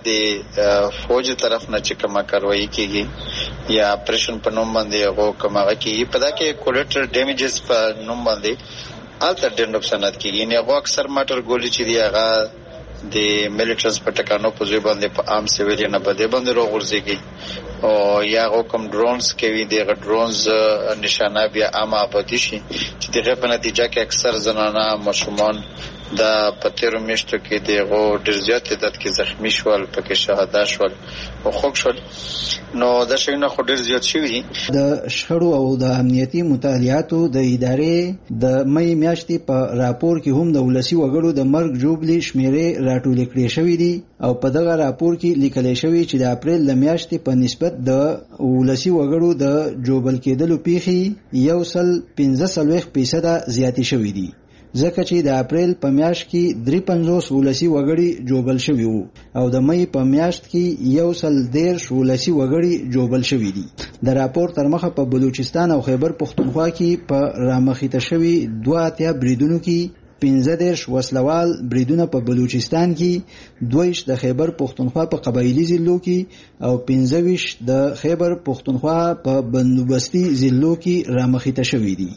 د فوج طرف نه چې کومه کاروایی کیږي یا اپریشن په نوم باندې هغه کومه کیږي په دا کې کولیټر ډیمیجز په نوم باندې الټر ډینډ اپشنات کیږي نه هغه اکثر ماټر ګولې چې دی هغه د میلیټنټس په ټکانو په ځای باندې په عام سیویل نه بده باندې راغورځيږي او یا کوم ډرونز کوي دغه ډرونز نشانه بیا عام آبادی شي چې دغه په نتیجه کې اکثر زنانه ماشومان د پتیرو میشتو کې دغه ډیر زیات تعداد کې زخمی شول پکې شهادت شول او خوک شول نو د شینه خو ډیر زیات شوی. د شخړو او د امنیتي مطالعاتو د ادارې د مئی میاشتې په راپور کې هم د ولسی وګړو د مرګ جوبلي شمیرې راټول کړې شوې دي او په دغه راپور کې لیکل شوی چې د اپریل د میاشتې په نسبت د ولسی وګړو د جوبل کېدلو پیښې یو سل پنځه څلوېښت فیصد زیاتې شوې دي ځکه چې د اپریل په میاشت کې درې پنځوس ولسی وګړي جوبل شوي وو او د مئی په میاشت کې یو سل دېرش ولسی وګړي جوبل شوي دي. د راپور تر مخه په بلوچستان او خیبر پختونخوا کې په رامخته شوي دوه اتیا بریدونو کې پنځه دېرش وسلوال بریدونه په بلوچستان کې، دویش د خیبر پختونخوا په قبایلی ضلعو کې او پنځه ویش د خیبر پختونخوا په بندوبستي ضلعو کې رامخته شوي دي.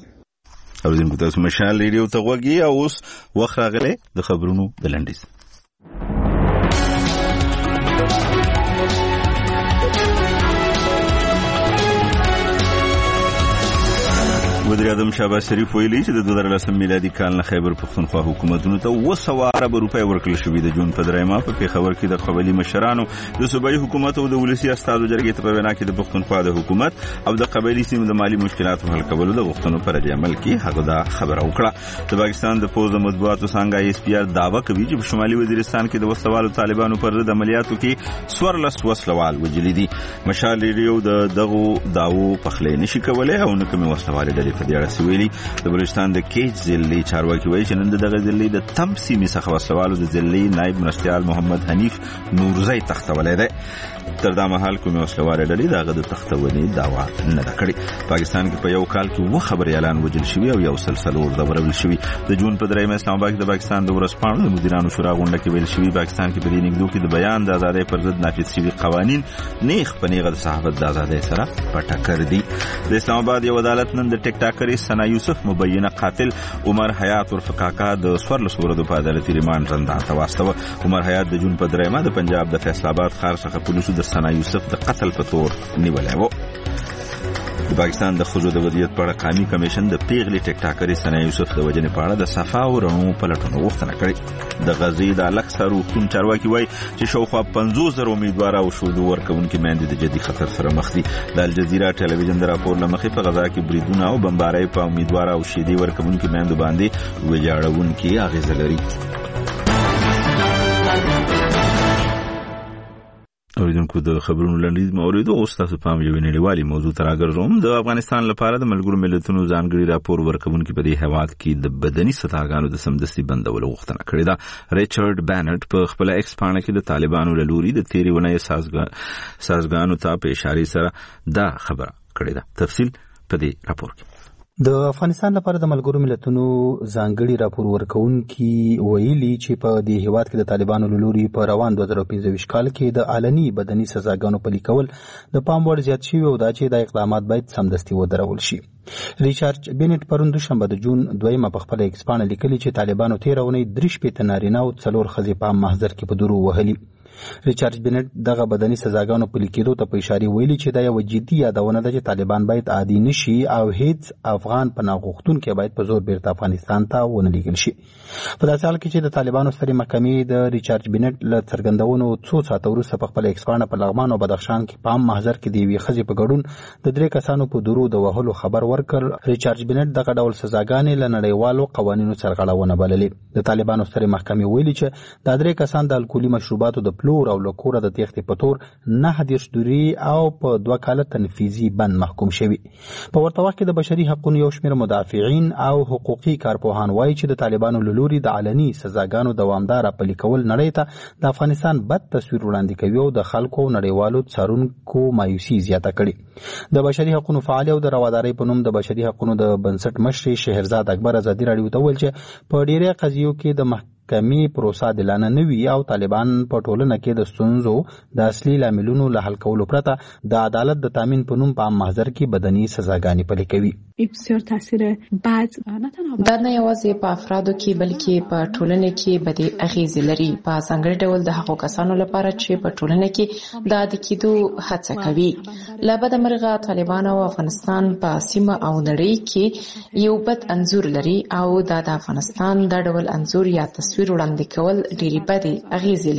او زموږ تاسو مشال ریډیو ته وګورئ او اوس وخت راغلی د خبرونو د لنډیز. وزیر اعظم شهباز شریف ویلي چې د دوه زره لسم میلادي کال نه خیبر پښتونخوا حکومتونو ته اوه سوه اربه روپۍ ورکړل شوي د جون په دریمه په پېښور کې د قبایلي مشرانو د صوبایي حکومت او د ولسي استازو جرګې ته په وینا کې د پښتونخوا د حکومت او د قبایلي سیمو د مالي مشکلاتو حل کولو د غوښتنو پر عمل کې هغه دا خبره وکړه. د پاکستان د پوز د مطبوعاتو څانګه ای اس پی آر دعوه کوي چې په شمالي وزیرستان کې د وسلوالو طالبانو پر ضد عملیاتو کې څوارلس وسلوال وژلي دي. مشال ریډیو د دغو داوو پخلی نشي کولای او نه کومې وسلوالې ډلې په دې اړه سویلي. د بلوچستان د کیج ضلعي چارواکي وایي چې نن دغه ضلعي د تم سیمې څخه وسلوالو د ضلعي نایب مرستیال محمد حنیف نورزی تختولی دی. تر دا مهال کومې وسلوالې ډلې د هغه د تختونې دعوا نه ده کړې. پاکستان کې په یو کال کې اووه خبریالان وژل شوي او یو سل څلور ځورول شوي. د جون په دریمه اسلام آباد کې د پاکستان د ورځپاڼو د مدیرانو شورا غونډه کې ویل شوي پاکستان کې په دې نږدو کې د بیان د ازادۍ پر ضد نافذ شوي قوانین نیغ په نیغه د صحافت د ازادۍ سره په ټکر دي. د اسلام آباد یو عدالت نن د ټیک ټاکرې ثنا یوسف مبینه قاتل عمر حیات ورف کاکا د څوارلسو ورځو په عدالتي ریمانډ زندان ته واستوه. عمر حیات د جون په دریمه د پنجاب د فیصل آباد ښار څخه پولیسو د ثنا یوسف د قتل په تور نیولی و. د پاکستان د ښځو د وضعیت په اړه قومي کمیشن د پیغلې ټیک ټاکرې ثنا یوسف د وژنې په اړه د صفا او رڼو پلټنو غوښتنه کړې. د غزې د الاقصی روغتون چارواکي وایي چې شاوخوا پنځوس زره امیدواره او شودو ورکوونکي میندې د جدي خطر سره مخ دي. د الجزیره ټلویزیون د راپور له مخې په غزا کې بریدونه او بمبارۍ په امیدواره او شیدې ورکوونکي میندو باندې ویجاړونکي اغېزه لري. اوریدونکو د خبرونو لنډیز موریدو او تاسو پام یو نړیوالي موضوع تر اګرځوم. د افغانستان لپاره د ملګرو ملتونو ځانګړي راپور ورکوونکي په دې هیواد کې د بدني سزاګانو د سمدستي بندولو غوښتنه کړې ده. ریچارډ بانټ په خپل ایکس پاڼه کې د طالبانو له لوري د تیرې ونې سازګانو ته په اشاره سره دا خبره کړې ده. تفصیل په دې راپور کې. د افغانستان لپاره د ملګرو ملتونو ځانګړي راپور ورکوونکي ویلي چې په دې هیواد کې د طالبانو له لوري په روان دوه زره پنځه ویشت کال کې د علني بدني سزاګانو پلي کول د پام وړ زیات شوي او دا چې دا اقدامات باید سمدستي ودرول شي. ریچارډ بینټ پرون دوشنبه د جون دویمه په خپل ایکس پاڼه لیکلي چې طالبانو تېره اونۍ درې شپېته نارینه او څلور ښځې په عام محضر کې په درو وهلي. ریچارډ بینټ دغه بدني سزاګانو پلي کېدو ته په اشاره ویلي چې دا یوه جدي یادونه ده چې طالبان باید عادي نشي او هیڅ افغان پناه غوښتونکی باید په زور بیرته افغانستان ته ونه لیږل شي. په داسې حال کې چې د طالبانو سترې محکمې د ریچارډ بینټ له څرګندونو څو ساعته وروسته په خپل ایکس پاڼه په لغمان او بدخشان کې په عام محضر کې د یوې ښځې په ګډون د درې کسانو په درو د وهلو خبر ورکړ. ریچارډ بینټ دغه ډول سزاګانې له نړیوالو قوانینو سرغړونه بللې. د طالبانو سترې محکمې ویلي چې دا درې کسان د الکولي مشروباتو د پلور او له کوره د تېښتې په تور نهه دېرش دورې او په دوه کاله تنفیذي بند محکوم شوي. په ورته وخت کې د بشري حقونو یو شمېر مدافعین او حقوقي کارپوهان وایي چې د طالبانو له لوري د علني سزاګانو دوامداره پلي کول نړۍ ته د افغانستان بد تصویر وړاندې کوي او د خلکو او نړیوالو څارونکو مایوسي زیاته کړې. د بشري حقونو فعال او د روادارۍ په نوم د بشري حقونو د بنسټ مشرې شهرزاد اکبر ازادي راډیو ته وویل چې په ډېری قضیو کې د محکمې پروسه عادلانه نه وي او طالبان په ټولنه کې د ستونزو د اصلي لاملونو له حل کولو پرته د عدالت د تامین په نوم په عام محضر کې بدني سزاګانې پلي کوي. بسیار تاثیر بد دا نه یوازې په افرادو کې بلکې په ټولنه کې بدې اغېزې لري. په ځانګړي ډول د هغو کسانو لپاره چې په ټولنه کې د عادي کېدو هڅه کوي. له بده مرغه طالبان او افغانستان په سیمه او نړۍ کې یو بد انځور لري او دا د افغانستان دا ډول انځور یا تصویر وړاندې کول ډېرې بدې اغېزې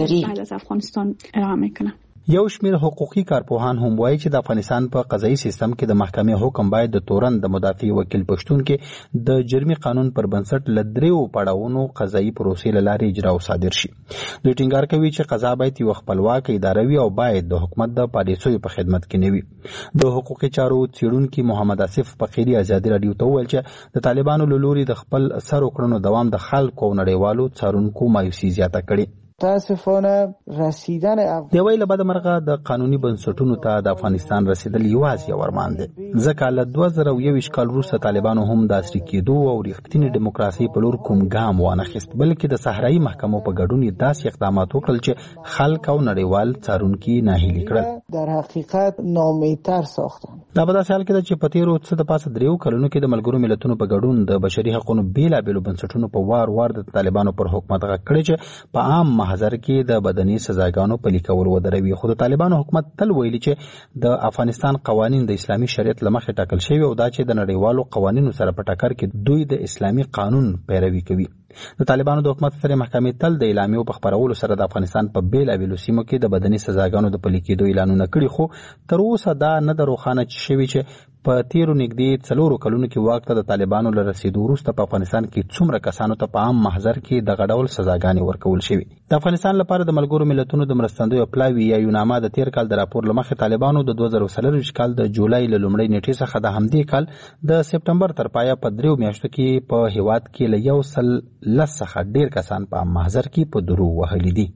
لري. یو شمېر حقوقي کارپوهان هم وایي چې د افغانستان په قضایي سیستم کې د محکمې حکم باید د تورن د مدافع وکیل پښتون کې د جرمي قانون پر بنسټ له دریو پړاوونو قضایي پروسې له لارې اجرا او صادر شي. دوی ټینګار کوي چې قضا باید یو خپلواک اداره وي او باید د حکومت د پالیسیو په خدمت کې نه وي. د حقوقي چارو څېړونکي محمد آصف فقیري ازادي راډیو ته وویل چې د طالبانو له لوري د خپل سر وکړنو دوام د خلکو او نړیوالو څارونکو مایوسي زیاته کړې. متاسفانه رسیدن د ویل له بده مرغه د قانوني بنسټونو ته د افغانستان رسیدل یوازې یو ارمان دی. ځکه له دوه زره یوویشت کال وروسته طالبانو هم د عصري کېدو او رښتینې ډیموکراسۍ په لور کوم ګام وانخیست، بلکې د صحرایي محکمو په ګډون یې داسې اقدامات وکړل چې خلک او نړیوال څارونکي ناهیلي کړل. در حقیقت ناامیدتر ساختن. دا په داسې حال کې ده چې په تېرو څه د پاسه دریو کلونو کې د ملګرو ملتونو په ګډون د بشري حقونو بېلابېلو بنسټونو په وار وار د طالبانو پر حکومت غږ کړی چې په عام محضر کې د بدني سزاګانو پلي کول ودروي. خو د طالبانو حکومت تل ویلي چې د افغانستان قوانین د اسلامي شریعت له مخې ټاکل شوي او دا چې د نړیوالو قوانینو سره په ټکر کې دوی د اسلامي قانون پیروي کوي. د طالبانو د حکومت سترې محکمې تل د اعلامیو په خپرولو سره د افغانستان په بیلابیلو سیمو کې د بدني سزاګانو د پلي کېدو اعلانونه کړي، خو تر اوسه دا نه ده روښانه شوي چې په تیرو نږدې څلورو کلونو کې واک ته د طالبانو له رسېدو وروسته په افغانستان کې څومره کسانو ته په عام محضر کې دغه ډول سزاګانې ورکول شوي. د افغانستان لپاره د ملګرو ملتونو د مرستندویو پلاوي یا یوناما د تیر کال د راپور له مخې طالبانو د دوه زره څلرویشت کال د جولای له لومړۍ نیټې څخه د همدې کال د سپټمبر تر پایه په دریو میاشتو کې په هیواد کې له یو سل لس څخه ډیر کسان په عام محضر کې په درو وهلي دي.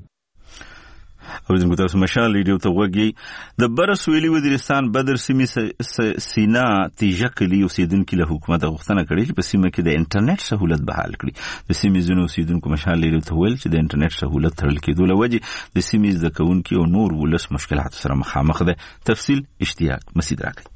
اوریدونکو تاسو مشال ریډیو ته وګورئ. د بر سویلي وزیرستان بدر سیمې سینا تیجه کلی اوسیدونکو له حکومت غوښتنه کړې چې په سیمه کې د انټرنیټ سہولت بحال کړي. د سیمې ځینو اوسیدونکو مشال ریډیو ته ویل چې د انټرنیټ سہولت تړل کېدو له وجې د سیمې زده کوونکي او نور ولس مشکلاتو سره مخامخ دي. تفصیل اشتیاق مسید راکړي.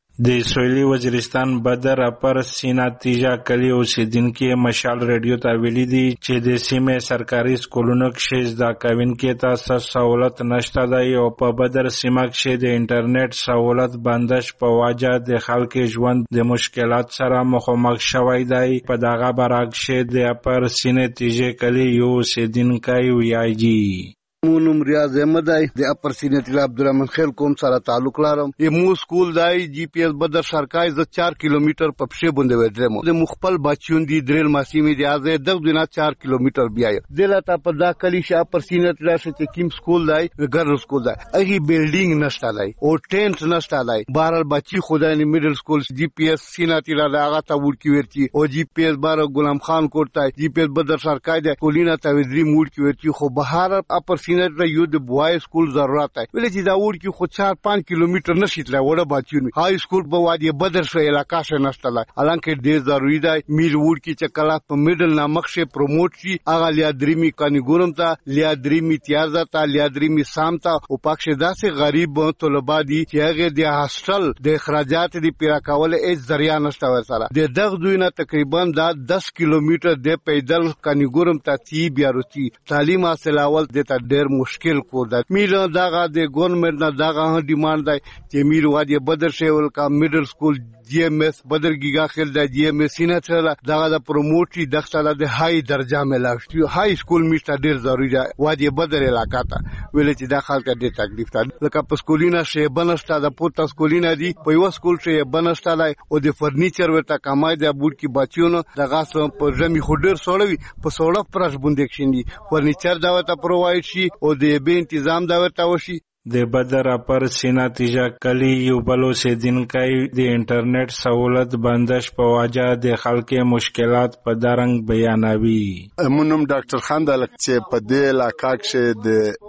د سویلي وزیرستان بدر اپر سینا تیجا کلی اوسیدونکو مشال ریډیو ته ویلي دي چې د سیمې سرکاري سکولونو کې زده کوونکو ته څه سہولت نشته دی او په بدر سیمه کې د انټرنیټ سہولت بندش په وجه د خلکو ژوند د مشکلات سره مخامخ شوی دی. په دغه برعکس د اپر سینا تیجا کلی یو اوسیدونکی ویایي مونم ریاض احمد دی د اپر سینټ عبدالرحمن خیل کوم سره تعلق لرم. یمو سکول دی جی پی ایس بدر سرکای ز چار کیلومتر په پښه باندې ودرم. د مخبل بچون دی درل ماسیمه دی از د دنا چار کیلومتر بیاي دلته په دا کلی ش اپر سینټ راشه کیم سکول دی ګرل سکول دی اغي بیلډینګ نشته دی او ټینټ نشته دی. بارل بچی خدای نه میډل سکول جی پی ایس سینټ را هغه تا ورکی ورتی او جی پی ایس بار غلام خان کوټای جی پی ایس بدر سرکای دی کولینا تا ودری موډ کی ورتی خو بهار اپر سینټ یو د بوای سکول ضرورت ہے ولې چې دا ور کې خو چار پانچ کیلومتر نشیتله وړه بچونه های سکول په وادي بدر شو علاقہ شه نشتله الانکه ډیر ضروری دی میل ور کې چې کلا په میډل نامخ شه پروموټ شي هغه لیا دریمی کانی ګورم ته لیا دریمی تیازه ته لیا دریمی سام ته او پښه داسې غریب طلبه دي چې هغه د هاستل د اخراجات دی پیرا کول هیڅ ذریعہ نشته ورسره د دغه دوی نه تقریبا دا دس کیلومتر د پیدل کانی ګورم ته تی بیا روتی تعلیم حاصل اول د ته ډیر مشکل کو دا میرا داغه د ګورنمنت نه داغه ډیماند دی چې میر وادي بدر شیول کا میډل سکول جی ایم ایس بدر گیگا خل دا جی ایم ایس سینه تر داغه د پروموټي دغه د های درجه ملاوي های سکول میشته ډیر ضروری دی وادي بدر علاقہ ته ویل چې دا خلک ډیر تکلیف ته لکه په سکولینا شی بنستا د پورتا سکولینا دی په یو سکول شی بنستا لای او د فرنیچر ورته کمای د بوټ کی بچیونو دغه سم په رمی خډر سوړوي په سوړک پرش بوندې کښندي فرنیچر دا ورته پرووایډ شي او د به انتظام دا ورته وشي. د بدر اپر سینا تیجا کلی یو بل اوسیدونکی د انټرنیټ سہولت بندش په وجه د خلکو مشکلات په درنګ بیانوي. مونږ ډاکټر خان د لکچې په دې علاقہ کې د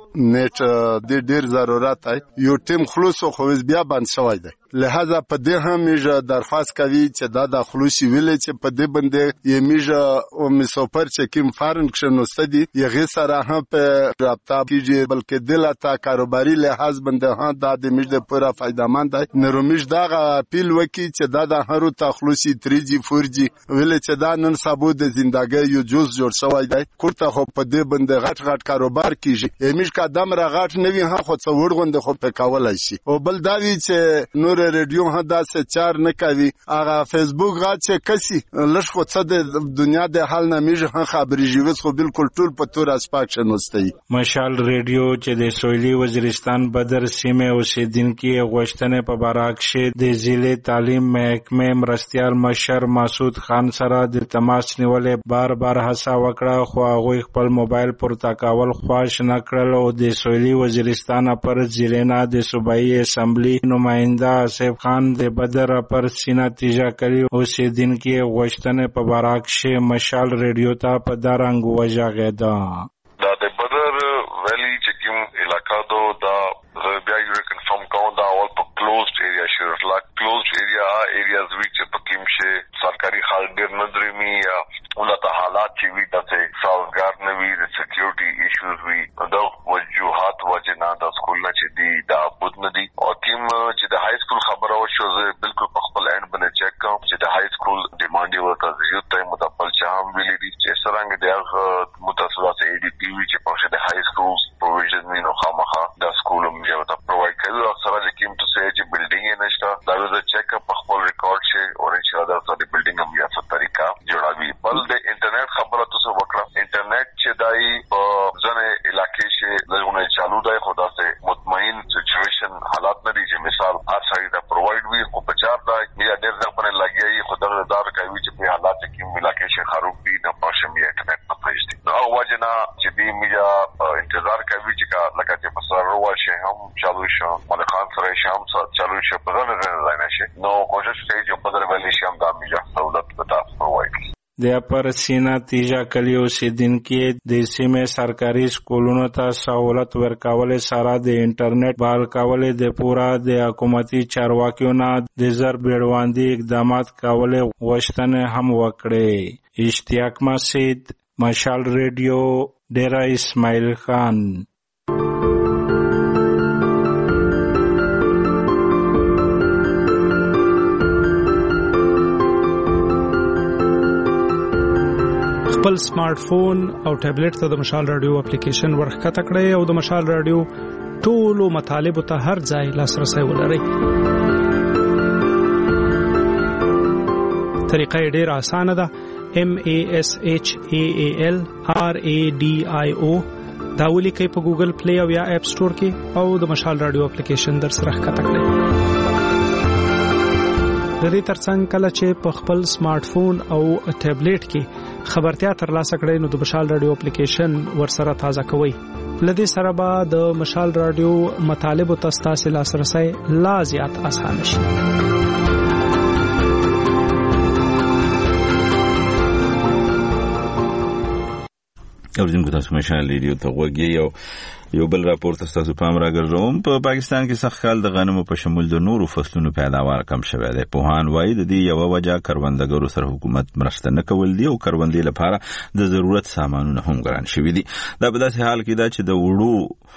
نیټ د ډیر ضرورت دی یو ټیم خلوص خو بیا بند شوی دی لہذا په دې هم میجه درخواست کوي چې دا د خلوصي ویلې چې په دې باندې یې میجه او میسوپر چې کوم فارن کښنوسته دي یغه سره هم په رابطه کیږي بلکې دلته کاروباري لحاظ باندې ها د دې میجه پورا فائدمن دی نرومیج دا اپیل وکي چې دا د هرو تخلوصي تری جی فور جی ویلې چې دا نن سبو د ژوندګي یو جز جوړ شوی دی کوته خو په دې باندې غټ غټ کاروبار کیږي یمیش کا دم را غټ نوي ها خو څوړ غوند خو په کولای شي او بل دا وی چې نور ریډیو هم داسې چار نه کوي هغه فیسبوک غا چې کسي لږ خو څه د دنیا د حال نه میږي هم خبري جوړ خو بالکل ټول په تور اسپاک شنوستي. مشال ریډیو چې د سویلي وزیرستان بدر سیمه اوسیدونکو غوښتنې په برعکس د ضلع تعلیم محکمې مرستیال مشر مسعود خان سره د تماس نیولې بار بار هڅه وکړه خو هغه خپل موبایل پورته کول خواش نه کړل او د سویلي وزیرستان پر ضلع نه د صوبایي اسمبلی نماینده سیف خان د بدر پر سینا تیجا کلی اوسیدونکو غوښتنې په برعکس مشال ریډیو ته په دارنګ وژغېده. دا د بدر ویلی چې کوم علاقہ دو دا بیا یو کنفرم کوم دا اول په کلوزډ ایریا شي لا کلوزډ ایریا ایریاز وچ په کوم شي سرکاري حال ډیر ندري می ولته حالات چې وی دته ساوګار نه وی د سکیورټي ایشوز وی دا وجوهات وجنا د سکول نه چې دی دا بود نه دی او کوم چې د های سکول خبره و شو زه بالکل په خپل اند باندې چک کوم چې د های سکول ډیمانډ ورته یو ته متپل چا هم ویلي دي چې څنګه د متاسوات ای ډی پی وی چې په د های دای په ځنه علاقې کې لږونه چالو دی خدا سے مطمئن سچويشن حالات نه دي چې مثال هر ځای دا پرووايډ وي خو په چار دا یا ډېر ځکه باندې لګي خو دا دار کوي چې په حالات کې علاقې کې خراب دي نه پښمې انټرنیټ نه پېژدي او وجنا چې دې میا انتظار کوي چې لکه چې په سره واشي هم چالو شو مله خان سره شام سره چالو شو په ځنه نه شي نو کوشش کوي چې په دغه باندې شام دا میا سہولت پتا پرووايډ د اپر سینا تیجا کلی اوسیدونکي د سیمې سرکاري سکولونو ته سہولت ورکول سره د انټرنیټ بحال کول د پورا د حکومتي چارواکیو نه د زر بیړواندي اقدامات کول غوښتنه هم وکړي. اشتیاق مسعود، مشال ریډیو، ډیرا اسماعیل خان. خپل سمارټ فون او ټابلیټ ته د مشال رادیو اپلیکیشن ورخکته کړئ او د مشال رادیو ټولو مطالبو ته هر ځای لاسرسی ولرئ. طریقه یې ډېره اسانه ده. M A S H A A L R A D I O دا ولیکئ په ګوګل پلی او یا اپ سٹور کې او د مشال رادیو اپلیکیشن در سره ښکته کړئ. د دې ترڅنګ کله چې په خپل سمارټ فون او ټابلیټ کې خبرتیا ترلاسه کړئ نو د مشال رادیو اپلیکیشن ورسره تازه کوئ. لدې سره به د مشال رادیو مطالبو ته ستاسو لاسرسی لا زیات اسانه شي. اوریدونکو تاسو مشال ریډیو ته غوږی یو یو بل راپور تاسو پام راګرځوم. په پاکستان کې سخت کال د غنمو په شمول د نورو فصلونو پیداوار کم شوی دی. پوهان وایي د دې یو وجه کروندګرو سره حکومت مرسته نه کول دی او کروندې لپاره د ضرورت سامانونه هم ګران شوي دي. دا په داسې حال کې ده چې د وړو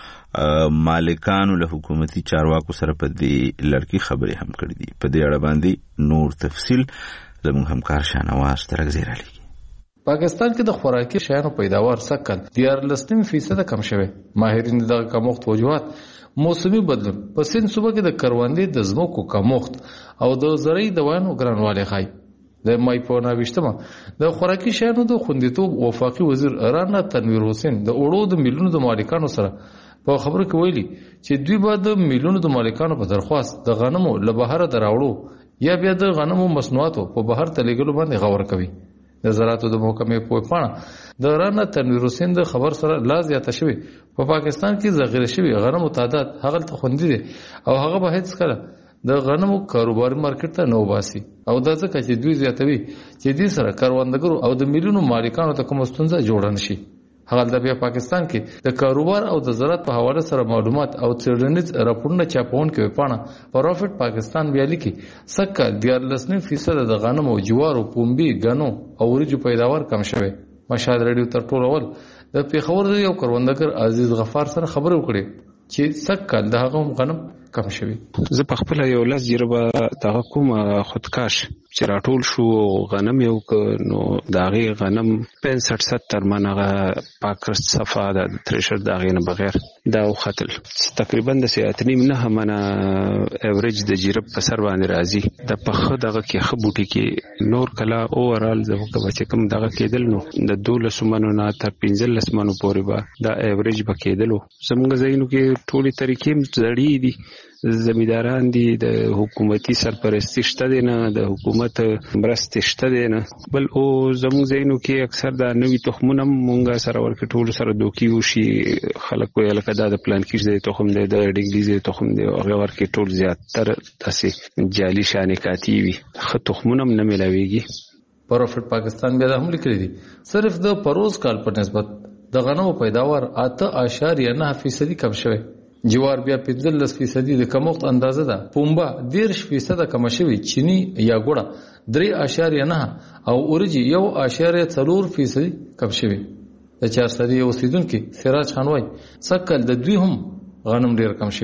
مالکانو له حکومتي چارواکو سره په دې لړکی خبرې هم کړې دي. په دې اړه باندې نور تفصیل زموږ همکار شاهنواز ترګزیر علی. پاکستان کې د خوراکي شیانو پیداوار سکل دیارلس نیم فیصد کم شوی. ماهرین دغه کمښت وجوهات موسمي بدلون، په سند صوبه کې د کروندې د ځمکو کمښت او د زرعي دوانو ګرانوالی ښایي. د مای په نوښتمه د خوراکي شیانو د خوندیتوب وفاقي وزیر رانا تنویر حسین د اوړو د میلیونو د مالکانو سره په خبرو کې ویلي چې دوی به د میلیونو د مالکانو په درخواست د غنمو له بهر دراوړو یا بیا د غنمو مصنوعاتو په بهر تلګلو باندې غور کوي. د زراعتو د محکمې په پاڼه د رانا تنویر حسین د خبر سره لا زیاته شوی په پاکستان کې ذخیره شوی غنمو تعداد هغه ته خوندي دي او هغه به هیڅ کله د غنمو کاروباري مارکیټ ته نه وباسي او دا ځکه چې دوی زیاتوي چې دې سره کاروندګرو او د میلیونو مالکانو ته کوم ستونزه جوړه نشي. هغه د بیا پاکستان کې د کاروبار او د زراعت په حواله سره معلومات او څېړنیز راپورونه چاپون کې پاڼه پروفټ پاکستان بیا لیکي سکه دیارلس نیم فیصد د غنمو، جوارو، پومبي، غنو او وریجو پیداوار کم شوی. مشال ریډیو تر ټولو اول د پیښور د یو کروندګر عزیز غفار سره خبرې وکړې چې سکه د هغه غنم کم شوی. زه په خپل یو لاس جربه دغه کوم خودکاش چې راټول شو غنم یو نو داغه غنم پنځه ستر منغه پاکرست صفه د تریشر داغه نه بغیر دا وختل تقریبا د سیاتنیم نه منه ایوریج د جرب په سر باندې راځي. د پخه دغه کې خبوټي کې نور کلا اوورال زموږ چې کوم دغه کېدل نو د دولس منو نه تر پنځلس منو پورې به دا ایوریج به کېدلو. زموږ ځینو کې ټولي طریقې زړې دي، زمیداران دي، د حکومتي سرپرستی شته دی نه، د حکومت مرستې شته دی نه. بل او زموږ ځینو کې اکثر دا نوي تخمونه مونږ سره ورکې ټول سره دوکي وشي. خلک وایي لکه دا د پلان کې ځای تخم دی، د ډنګلیزي تخم دی، هغه ورکې ټول زیاتره داسې جعلي شانکاتي وي، ښه تخمونه نه ملاویږي. پروفټ پاکستان بیا هم لیکلي دي صرف د پروز کال په نسبت د غنمو پیداوار اته اعشاریه نه فیصدي کم شوی. جوار بیا پنځلس فیصدي د کمښت اندازه ده. پومبا دیرش فیصده کم شوی. چینی یا ګوړه درې اعشاریه نه او اورجی یو اعشاریه څلور فیصدي کم شوی. د چارسدي اوسیدونکو سراج خان وای سکل د دوی هم غنم ډیر کم شوی دي.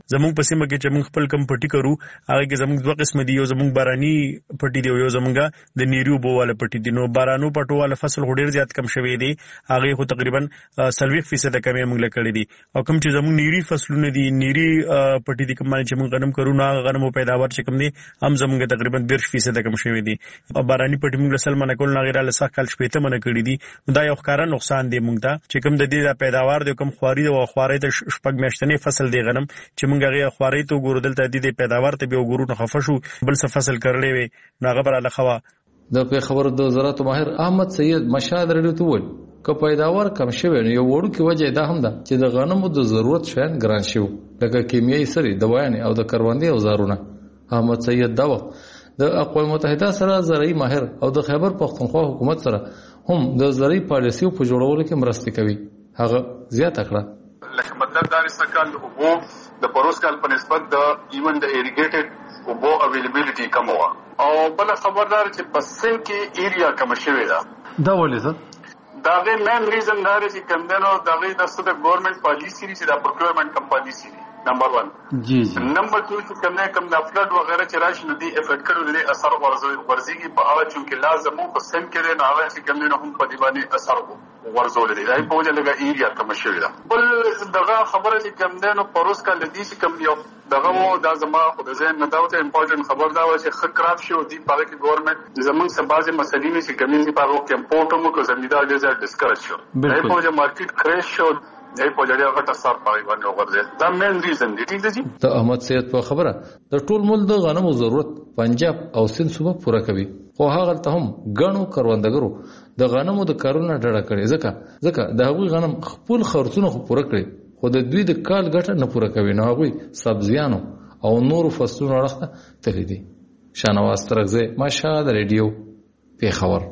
زمونږ په سیمه کې چې موږ خپل کم پټي کرو هغه کې زمونږ دوه قسم دي، یو زمونږ باراني پټي دی، یو زمونږ د نیریو بواله پټي دی. نو بارانو پټو والا فصل ډیر زیات کم شوی دی، هغه خو تقریبا سلويخ فیصد کمی موږ لکړی دي. او کوم چې زمونږ نیری فصلونه دي، نیری پټي دي کوم چې موږ غنم کرو نه غنمو پیداوار چې کوم دي هم زمونږ تقریبا بیرش فیصد کم شوی دي. باراني پټي موږ سل منه کول نه غیر له سخت کال شپېته منه کړی دي. دا یو ښکارا نقصان دی موږ ته چې کوم د دې پیداوار د کوم خواري او خواري ته شپږ میاشتنې فصل دی غنم چې موږ هغه خواري ته ګورو دلته د دې پیداوار ته به ګورو نه خفه شو بل څه فصل کړلې وي ناغه بر له خوا. د پیښور د زراعت ماهر احمد سید مشاد رډیو ته وویل که پیداوار کم شوی نو یو وړو کې وجه دا هم ده چې د غنمو د ضرورت شیان ګران شو لکه کیمیاوي سرې دوايانې او د کروندې اوزارونه. احمد سید دا وخت د اقوام متحده سره زراعي ماهر او د خیبر پختونخوا حکومت سره هم د زراعي پالیسیو په جوړولو کې مرسته کوي. هغه زیاته کړه لکه مطلب دا رسکل او د پروسکل په نسبت د ایون د ایریګیټډ او بو اویلیبিলিټي کم و او بل خبردار چې په سن کې ایریا کم شوی دا دا ولې ده دا غي مین ریزن دا چې کوم دنو دا غي د ستاسو ګورنمنت پالیسی لري چې دا پروکیورمنت کم پالیسی دی نمبر ون. جی جی نمبر ټو چې کوم نه کوم د فلډ وغیرہ چې راشي نو دی افیکټ کړو د اثر ورزيږي په هغه چې لازم په سن کې نه هغه چې کوم نه هم په دی باندې اثر ورزول دي. دا په وجه لګا ایریا کم شوی دا. بل دغه خبره چې کوم نه نو پروس کا لدی چې کوم یو دغه وو دا زما خو د ذهن نه دا ته امپورټنت خبر دا و چې خکراب شو دی په کې ګورنمنت زمونږ سبازي مسلې چې کمیونټي په وخت کې امپورټ مو کو زمیندار ډیر زیات ډیسکرج شو. دا په وجه مارکیټ کریش شو دای په جړیا غټه سر پای باندې وګرځي. دا مین ریزن دی. ٹھیک دی ته احمد سید په خبره د ټول ملک د غنمو ضرورت پنجاب او سند صوبه پوره کوي خو هغه ته هم غنو کروندګرو د غنمو د کارونه ډډه کړي ځکه ځکه د هغوی غنم خپل خرڅونه پوره کړي خو د دوی د کال ګټه نه پوره کوي نو هغوی سبزیانو او نورو فصلونو راخته تللی دي. شانواز ترغزه مشهد رادیو پیښور.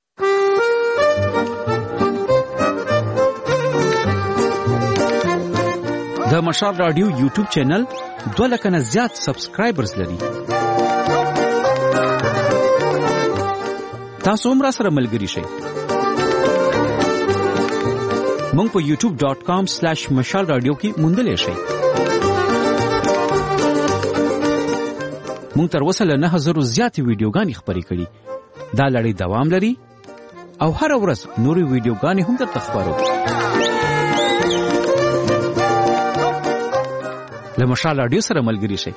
د مشال رادیو یوټیوب چینل دوه لک نه زیات سبسکرایبرز لري. تاسو هم را سره ملګري شئ. مونږ په یوټیوب ډاٹ کام سلیش مشال رادیو کې موندلی شئ. مونږ تر اوسه له نه هزارو زیاتې ویډیوګانې خپرې کړي. دا لړۍ دوام لري او هر ورځ نورې ویډیوګانې هم درته خپرو. له مشال رادیو سره ملګري شئ.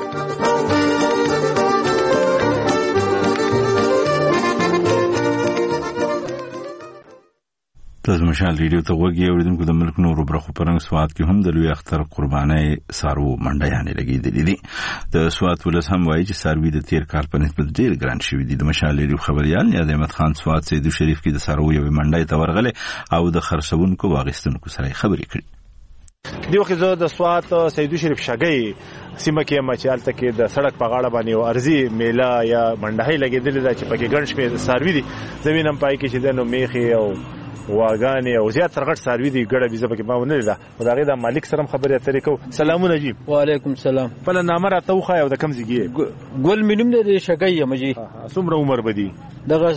تاسو مشال ریډیو ته وګورئ اوریدونکو د ملک نورو برخو پرنګ سواد کې هم د لوی اختر قربانای سارو منډیانې لګیدلې دي. د سواد ولس هم وایي چې ساروی د تیر کال په نسبت ډیر ګران شوی دي. د مشال ریډیو خبريال نیاز احمد خان سواد سیدو شریف کې د سارو یو منډای ته ورغله او د خرڅونکو واغستونکو سره خبرې کړې. دی وخت زه د سواد سیدو شریف شګي سیمه کې مچال ته کې د سړک په غاړه باندې او ارزي میله یا منډهي لګیدلې ده چې پکې ګڼ شمېر ساروی دي. زمين هم پای کې چې د نو میخي او واغانې او زیات ترغټ ساروی دي ګړه بيزه پکې ما ونه لیدا. خدای دا مالک سره خبرې اترې کو. سلامونه جی. وعلیکم السلام. بل نامه را توخه او د کم زیږي ګل مینم د شګي مجي. څومره عمر بدی دغه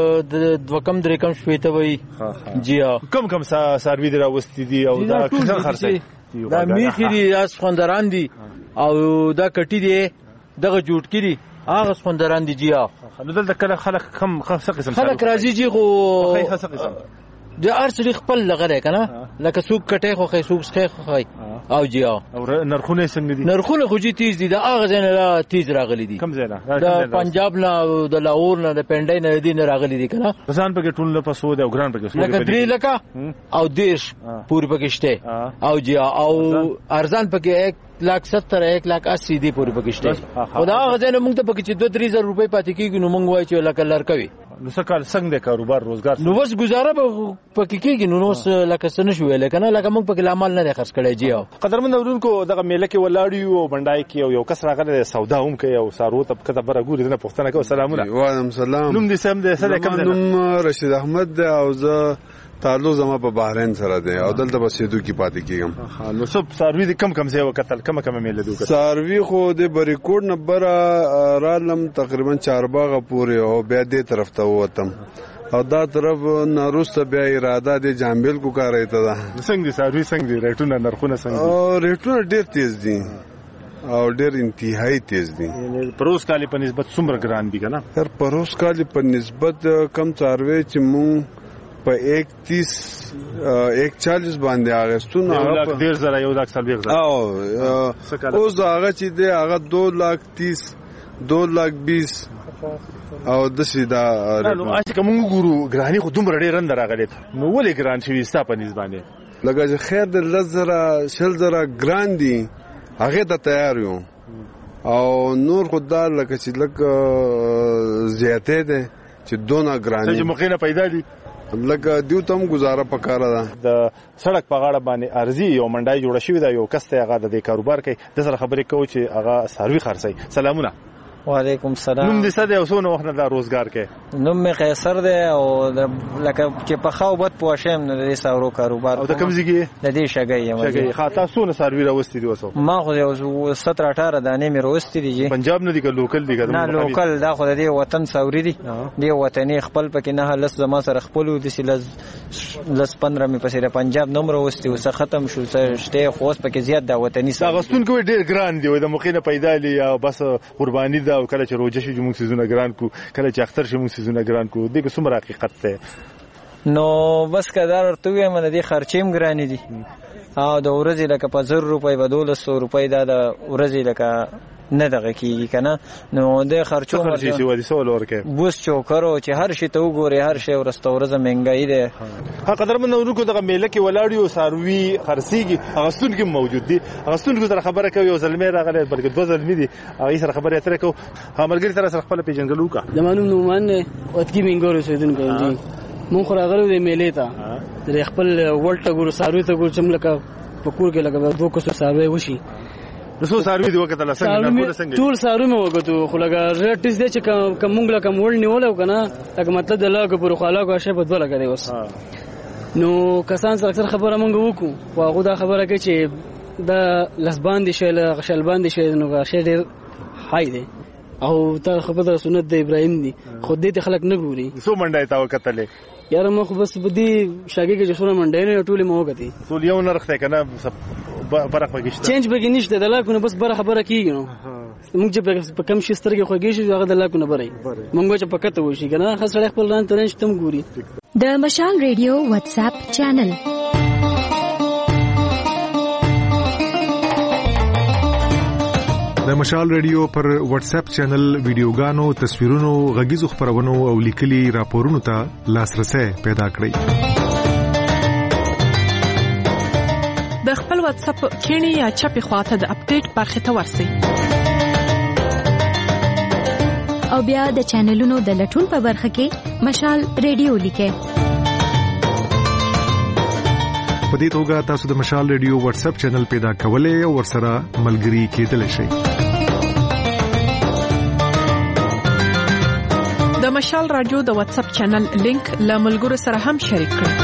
د دوه کم درې کم شويته وي جی. کم کم ساروی دی راوستي دي او دا څنګه خرڅي دا میخي دي اس خوندران دي او دا کټي دي دغه جوړ کړي هغه خوندران دي جی. نو دلته کله خلک کم خاصه قسم خلک راځي جی خو خاصه قسم د ارسل خپل لغره کنه لکه سوق کټه خو خې سوق ښه خای او جی او نرخونه څنګه دي؟ نرخونه خو جی تیز دي د اغه ځای نه تیز راغلي دي. کم ځای نه؟ د پنجاب نه د لاهور نه د پنډای نه دي نه راغلي دي کنه. ځان پکې ټول له پسو د ګران پکې سو لکه درې لکه او دیش پوری پکې شته او جی او ارزان پکې یک لاکھ ستر ایک لاکھ اسی دی پوری پکې شته. خدا غزنه موږ ته پکې چې دوه درې زره روپۍ پاتې کیږي نو موږ وایو چې لکه لار کوي. نو سکال څنګه د کاروبار روزګار نو وس گزاره به پکې کیږي نو نو لکه څنګه شوې لکه نه لکه موږ پکې لامل نه خرڅ کړی جی. او قدرمن اورونکو دغه میله کې ولاړی او بندای کې یو کس راغله سودا هم کوي او سارو ته کته بره ګوري نه پښتنه کوي. سلامونه. وعلیکم سلام. نوم دې سم دې سره کوم نوم رشید احمد او زه تعلق زما په بحرین سره دی او دلته بس یدو کې پاتې کیږم. نو سب ساروی دې کم کم ځای وکتل کم کم میله دوه ساروی خو د بریکوډ نمبر رالم تقریبا چارباغه پورې او بیا دې طرف ته وتم او دا طرف ناروسته بیا اراده د جامبل کو کار ایته دا څنګه دي ساروي څنګه دي ریټونه نرخونه څنګه دي او ریټونه ډیر تیز دي او ډیر انتهایی تیز دي. پروس کالی په نسبت څومره ګران دي کنه؟ هر پروس کالی په نسبت کم څاروي چې مون په یک تیس یک چالیس باندې اغستون یو لاک ډیر زره یو لاک سلویغ زره او اوس هغه چې دی هغه دو لاک تیس دو لاک بیس او د سیدا نو اسی کوم ګورو ګرانی خو دومره ډیر اندر راغلی نو ولې ګران شوی ستا په نسبت باندې لکه چې خیر د لزره شل زره ګران دي هغه ته تیار یو او نور خدای لکه چې لکه زیاته ده چې دونه ګرانی چې مخینه پیدا دي لکه دیو تم گزاره پکاره ده د سړک په غاړه باندې ارزي یو منډای جوړ شوی دا یو کس ته هغه د کاروبار کوي د سره خبرې کوي چې هغه سروي خرڅي. سلامونه. وعلیکم السلام. نوم دې څه دی او څونه وخت نه دا روزګار کوي؟ نوم مې قیصر دی او لکه چې په خاوبت پوښم نه د ساورو کاروبار او د کوم ځای د دې شګي یم. شګي خاطا څونه سروي راوستي دي وسو؟ ما خو یو ستر اټاره دانې مې راوستي دي. پنجاب نه دي که لوکل دي؟ نه لوکل دا خو د دې وطن ساوري دي دی وطني خپل پکې نه لس زما سره خپل دي لس لس پندرہ مې پسې د پنجاب نوم راوستي وسه ختم شو شته خو اوس پکې زیات دا وطني دا غستون کوي ډیر ګران دی د مخینه پیدا لې یا بس قرباني دا او کله چې روزه شي موږ سيزونه ګران کو کله چې اختر شي موږ سيزونه ګران کو دغه څومره حقیقت ده نو بس کدار ورته وایم نه دي خرچیم ګران دي او د ورځې لکه په زر روپۍ به دولس سو روپۍ دا د ورځې لکه نه دغه کیږي کنه نو د خرچو مرشي چې ودی سوال ورکه بوس چوکرو چې هر شي ته وګوري هر شي ورسته ورځ مهنګای ده. ها قدر من نورو کو دغه میله کې ولاړیو ساروي خرسيږي اغستون کې موجود دي اغستون کو سره خبره کوي او زلمه راغله بلکې دوه زلمه دي هغه سره خبره اتره کو همرګری سره سره خپل پیژنګلو کا زمانو نو مان وتکی منګورو سیدن کوي مون خو راغلو د میله ته د خپل ولټه ګورو ساروي ته ګورو چې ملکه پکور کې لګا دوه کو ساروي وشي نو ساروي دی وکړه څنګه نه څنګه ټول ساروي مې وکړو خو لګا ریټس دی چې کوم مونږ له کوم ول نیول کنه لکه مطلب د لاګ پر خلاګو شی په دوه لګا دی اوس نو کسان سره اکثر خبره مونږ وکړو او هغه دا خبره کوي چې دا لسبان دي شل غشلبان دي شي نو غشه ډیر هاي دی او تا خبره سنت د ابراهيم دي خود دې خلک نه ګوري سو منډای تا وکتلې یار مخ بس بدی شاګي کې جسونه منډای نه ټوله مو وکتي ټول یو نرخ ته کنه برخ بګشت چینج بګی نشته د لاکو بس بر خبره کیږي نو موږ چې په کم شي سترګې خوږی شي هغه د لاکو نه بري موږ چې پکته وشي کنه خاصه خپل ران ترنج تم ګوري. د مشال ریډیو واتس اپ چینل د مشال ریډیو پر واتس اپ چینل ویډیوګانو تصویرونو غږیزو خبرونو او لیکلي راپورونو ته لاسرسي پیدا کړئ. د خپل واتس اپ کینی یا چپی خواته د اپډیټ برخه ته ورسئ او بیا د چینلونو د لټون په برخه کې مشال ریډیو لیکئ. په دې توګه تاسو د مشال ریډیو واتس اپ چینل پیدا کولای او ورسره ملګري کېدلی شئ. د مشال رادیو د واتس اپ چینل لینک له ملګرو سره هم شریک کړئ.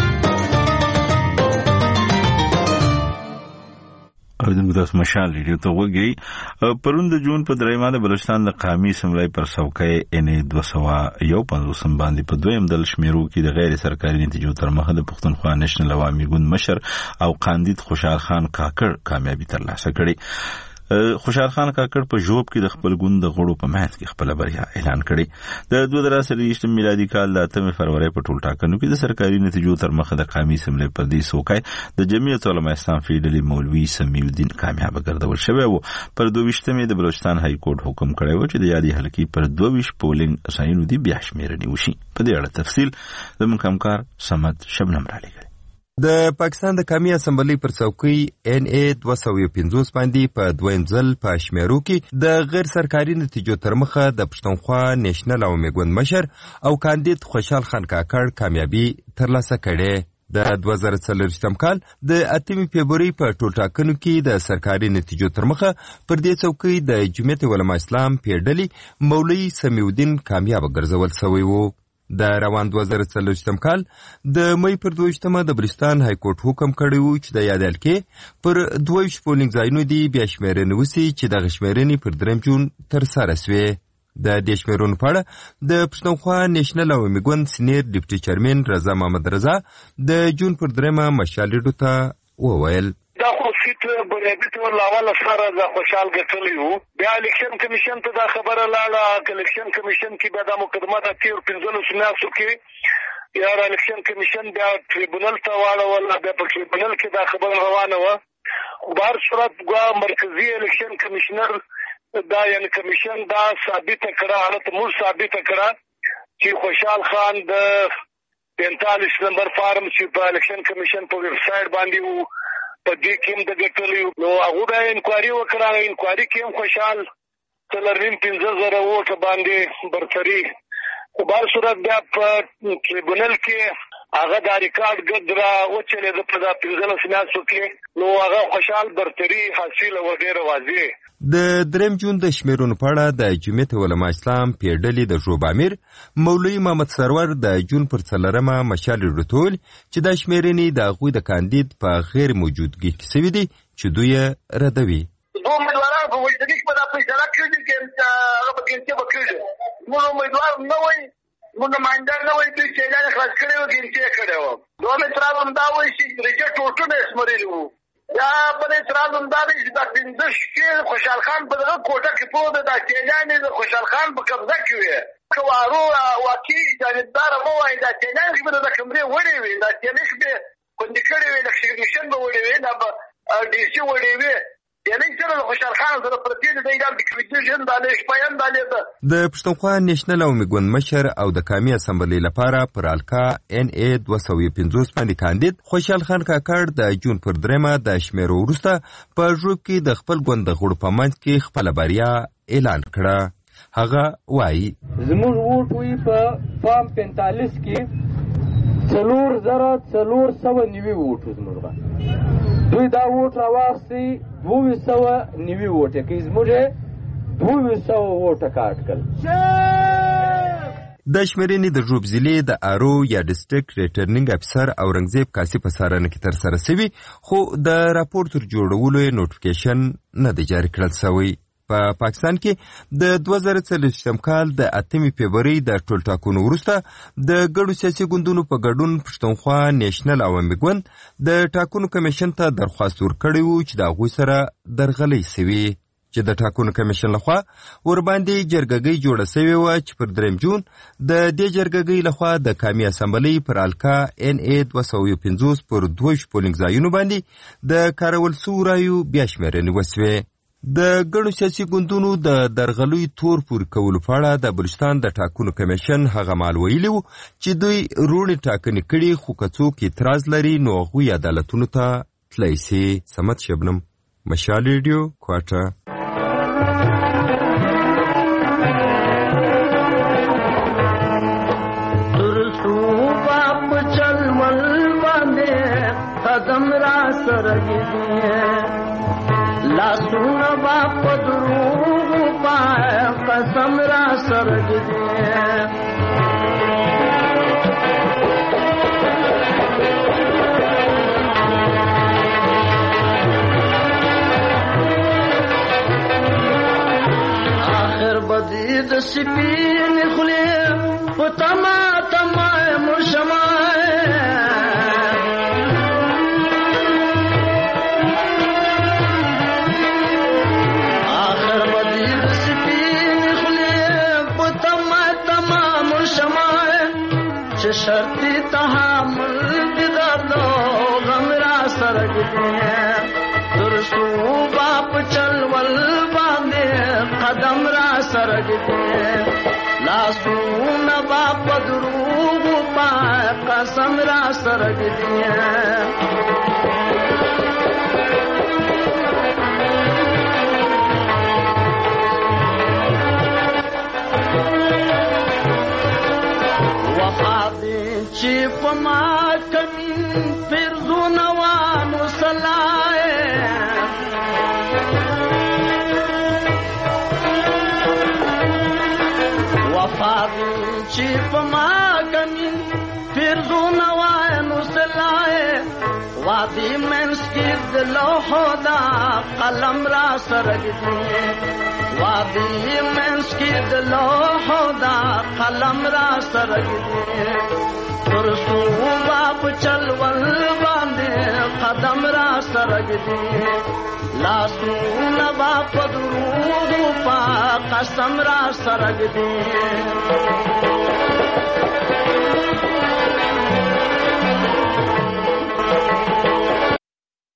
اوریدونکو تاسو مشال ریډیو ته وګورئ. پرون د جون په دریمه د بلوچستان د قامي اسمبلی پر څوکۍ ان دوه سوه یو پنځوس باندې په دویم دل شمیرو کې د غیر سرکاري نتیجو تر مخه د پښتونخوا نېشنل عوامي ګوند مشر او قاندید خوشحال خان کاکړ کامیابی ترلاسه کړې. خوشحال خان کاکړ په جوب کې د خپل ګوند د غړو په مهد کې خپل بریا اعلان کړي. د دوه زره څلوېښت میلادي کال د اتمې فروری په ټول ټاکنو کې د سرکاري نتیجو تر مخه د قامي اسمبلی پر دې څوکۍ د جمعیت علماء اسلام فیډلی مولوي سمیع الدین کامیاب ګرځول شوی و. پر دوه ویشتمې د بلوچستان های کورټ حکم کړی و چې د یادې حلقې پر دوه ویشت پولینګ ځایونو دی بیا شمیرنې وشي. په دې اړه تفصیل زموږ همکار صمد شبنم را لېږلی. د پاکستان د قومي اسمبلی پر څوکۍ ان ای دوه سوه پنځوس باندې په دویم ځل په شمیرو کې د غیر سرکاري نتیجو تر مخه د پښتونخوا نېشنل عوامي ګوند مشر او کاندید خوشحال خان کاکړ کامیابی ترلاسه کړې. د دوه زره څلوېښتم کال د اتمې فبروري په ټول ټاکنو کې د سرکاري نتیجو تر مخه پر دې څوکۍ د جمعیت علماء اسلام پیډلی مولوي سمیع الدین کامیاب ګرځول شوی و. د روان دوه زره څلوېښتم کال د مې پر دوه ویشتمه د بلوچستان های کورټ حکم کړی و چې د یادې حلقې پر دوه ویشت پولینګ ځایونو دي بیا شمیرنې وسي چې دغه شمیرنې پر درېیم جون ترسره شوې. د دې شمیرونو په اړه د پښتونخوا نېشنل عوامي ګوند سینیر ډیپټي چیرمن رضا محمد رضا د جون پر درېمه مشال ریډیو ته وویل دا خو سیټ بنیادي ټول اول سره د خوشحال ګټلی وو بیا الیکشن کمیشن ته دا خبره لاړه الیکشن کمیشن کې بیا دا مقدمه د تیر پنځلس میاشتو کې یا الیکشن کمیشن بیا ټریبونل ته واړوله بیا په ټریبونل کې دا خبره روانه وه بهر صورت ګوا مرکزي الیکشن کمیشنر دا یعنی کمیشن دا ثابته کړه حالت موږ ثابته کړه چې خوشحال خان د پینتالیس نمبر فارم چې په الیکشن کمیشن په ویب سایټ باندې وو په دې کې هم د ګټلو نو هغه دا انکوایري وکړه انکوایري کې هم خوشحال څلورم پنځه زره ووټ باندې برتري په بهر صورت بیا په ټریبونل کې هغه دا ریکارډ ګدرا وچلې د په پنځلس میاشتو کې نو هغه خوشحال برتري حاصله و ډېره واضح د دریم جون د شمیرونو په اړه د جمعیت علما اسلام پیډلې د ژوب امیر مولوي محمد سرور د جون پر څلورمه مشال ریډیو چې د شمیرنې د هغوی د کاندید په غیر موجودګي کې سوي دي چې دوی ردوي دوه امیدواران په وجدګي کې په دا فیصله کړې چې هغه به ګنټه وکړي موږ امیدوار نه وای موږ مانډر نه وای چې اعلان خلاص کړي و ګنټه کړي و دوه امیدواران هم دا وایي چې ریجکټ ورته اسمري وو یا بل اعتراض هم دا دی چې دا پنځه شپې خوشحال خان په دغه کوټه کې پروت دی دا چینیان د خوشحال خان په قبضه کې وي که وارو واقعي جانبداره مه وایي دا چینیان کې به د کمرې وړې وي دا چینی کې به خوندي کړې وي د کمیشن به وړې وي دا به ډي سي وړې وي یعنی سره د خوشحال خان سره پرتی د ایران د کمیشن د شپاین د لیدا د پښتونخوا نېشنل عوامي ګوند مشر او د قومي اسمبلی لپاره پر الکا ان ای دوه سوه پنځوس باندې کاندید خوشحال خان کاکړ د جون پر درېمه د شمیرو وروسته په ژوب کې د خپل ګوند د غړو په منځ کې خپل بریا اعلان کړه هغه وایي زموږ ووټ وی په فارم پینتالیس کې څلور زره څلور سوه نوي ووټ زموږ دوی دا ووټ راواخیستي دوه سوه نوي ووټ یې کې زموږ دوه سوه ووټه کاټ کړل د شمیرنې د ژوب ضلع د آرو یا ډسټرکټ ریټرنینګ افسر اورنګزیب کاسي په څارنه کې ترسره سوي خو د راپور تر جوړولو یې نوټیفیکیشن نه دی جاري کړل سوی په پا پاکستان کې د دوه زره څلوېښتم کال د اتمې فبروري د ټولټاکنو وروسته د ګڼو سیاسي ګوندونو په ګډون پښتونخوا نېشنل عوامي ګوند د ټاکنو کمیشن ته درخواست ورکړی و چې د هغوی سره درغلۍ سوي چې د ټاکنو کمیشن لخوا ورباندې جرګګۍ جوړه سوې وه چې پر درېیم جون د دې جرګګۍ لخوا د قومي اسمبلۍ پر الکا ان ای دوه سوه پنځوس پر دوه پولینګ ځایونو باندې د کارول سوو رایو بیا شمیرنې وسوې د ګڼو سیاسي ګوندونو د درغلۍ تور پورې کولو په اړه د بلوچستان د ټاکنو کمیشن هغه مهال ویلي وو چې دوی روڼې ټاکنې کړي خو که څوک اعتراض لري نو هغوی عدالتونو ته تللی سي صمد شبنم مشال ریډیو کوټه قدم را سرگی لاسونه با پدروغ پای قسم را سرگی آخر بدید سپین خلی پتما تمای مرشمای شرطی تحمل دیدارو غم را سرگی درسو باپ چلول باندے قدم را سرگی لاسو نباپ دروغ پای قسم را سرگی چی پما کمی فرزو نوانو سلائے وفادی چی پما کمی فرزو نوانو سلائے وادي منس کی دلو دا قلم را سرگ دی وادي منس کی دلو دا قلم را سرگ دی ترسو باپ چل ول باندې قدم را سرگ دی لاسو نبا پدرو پا قسم را سرگ دی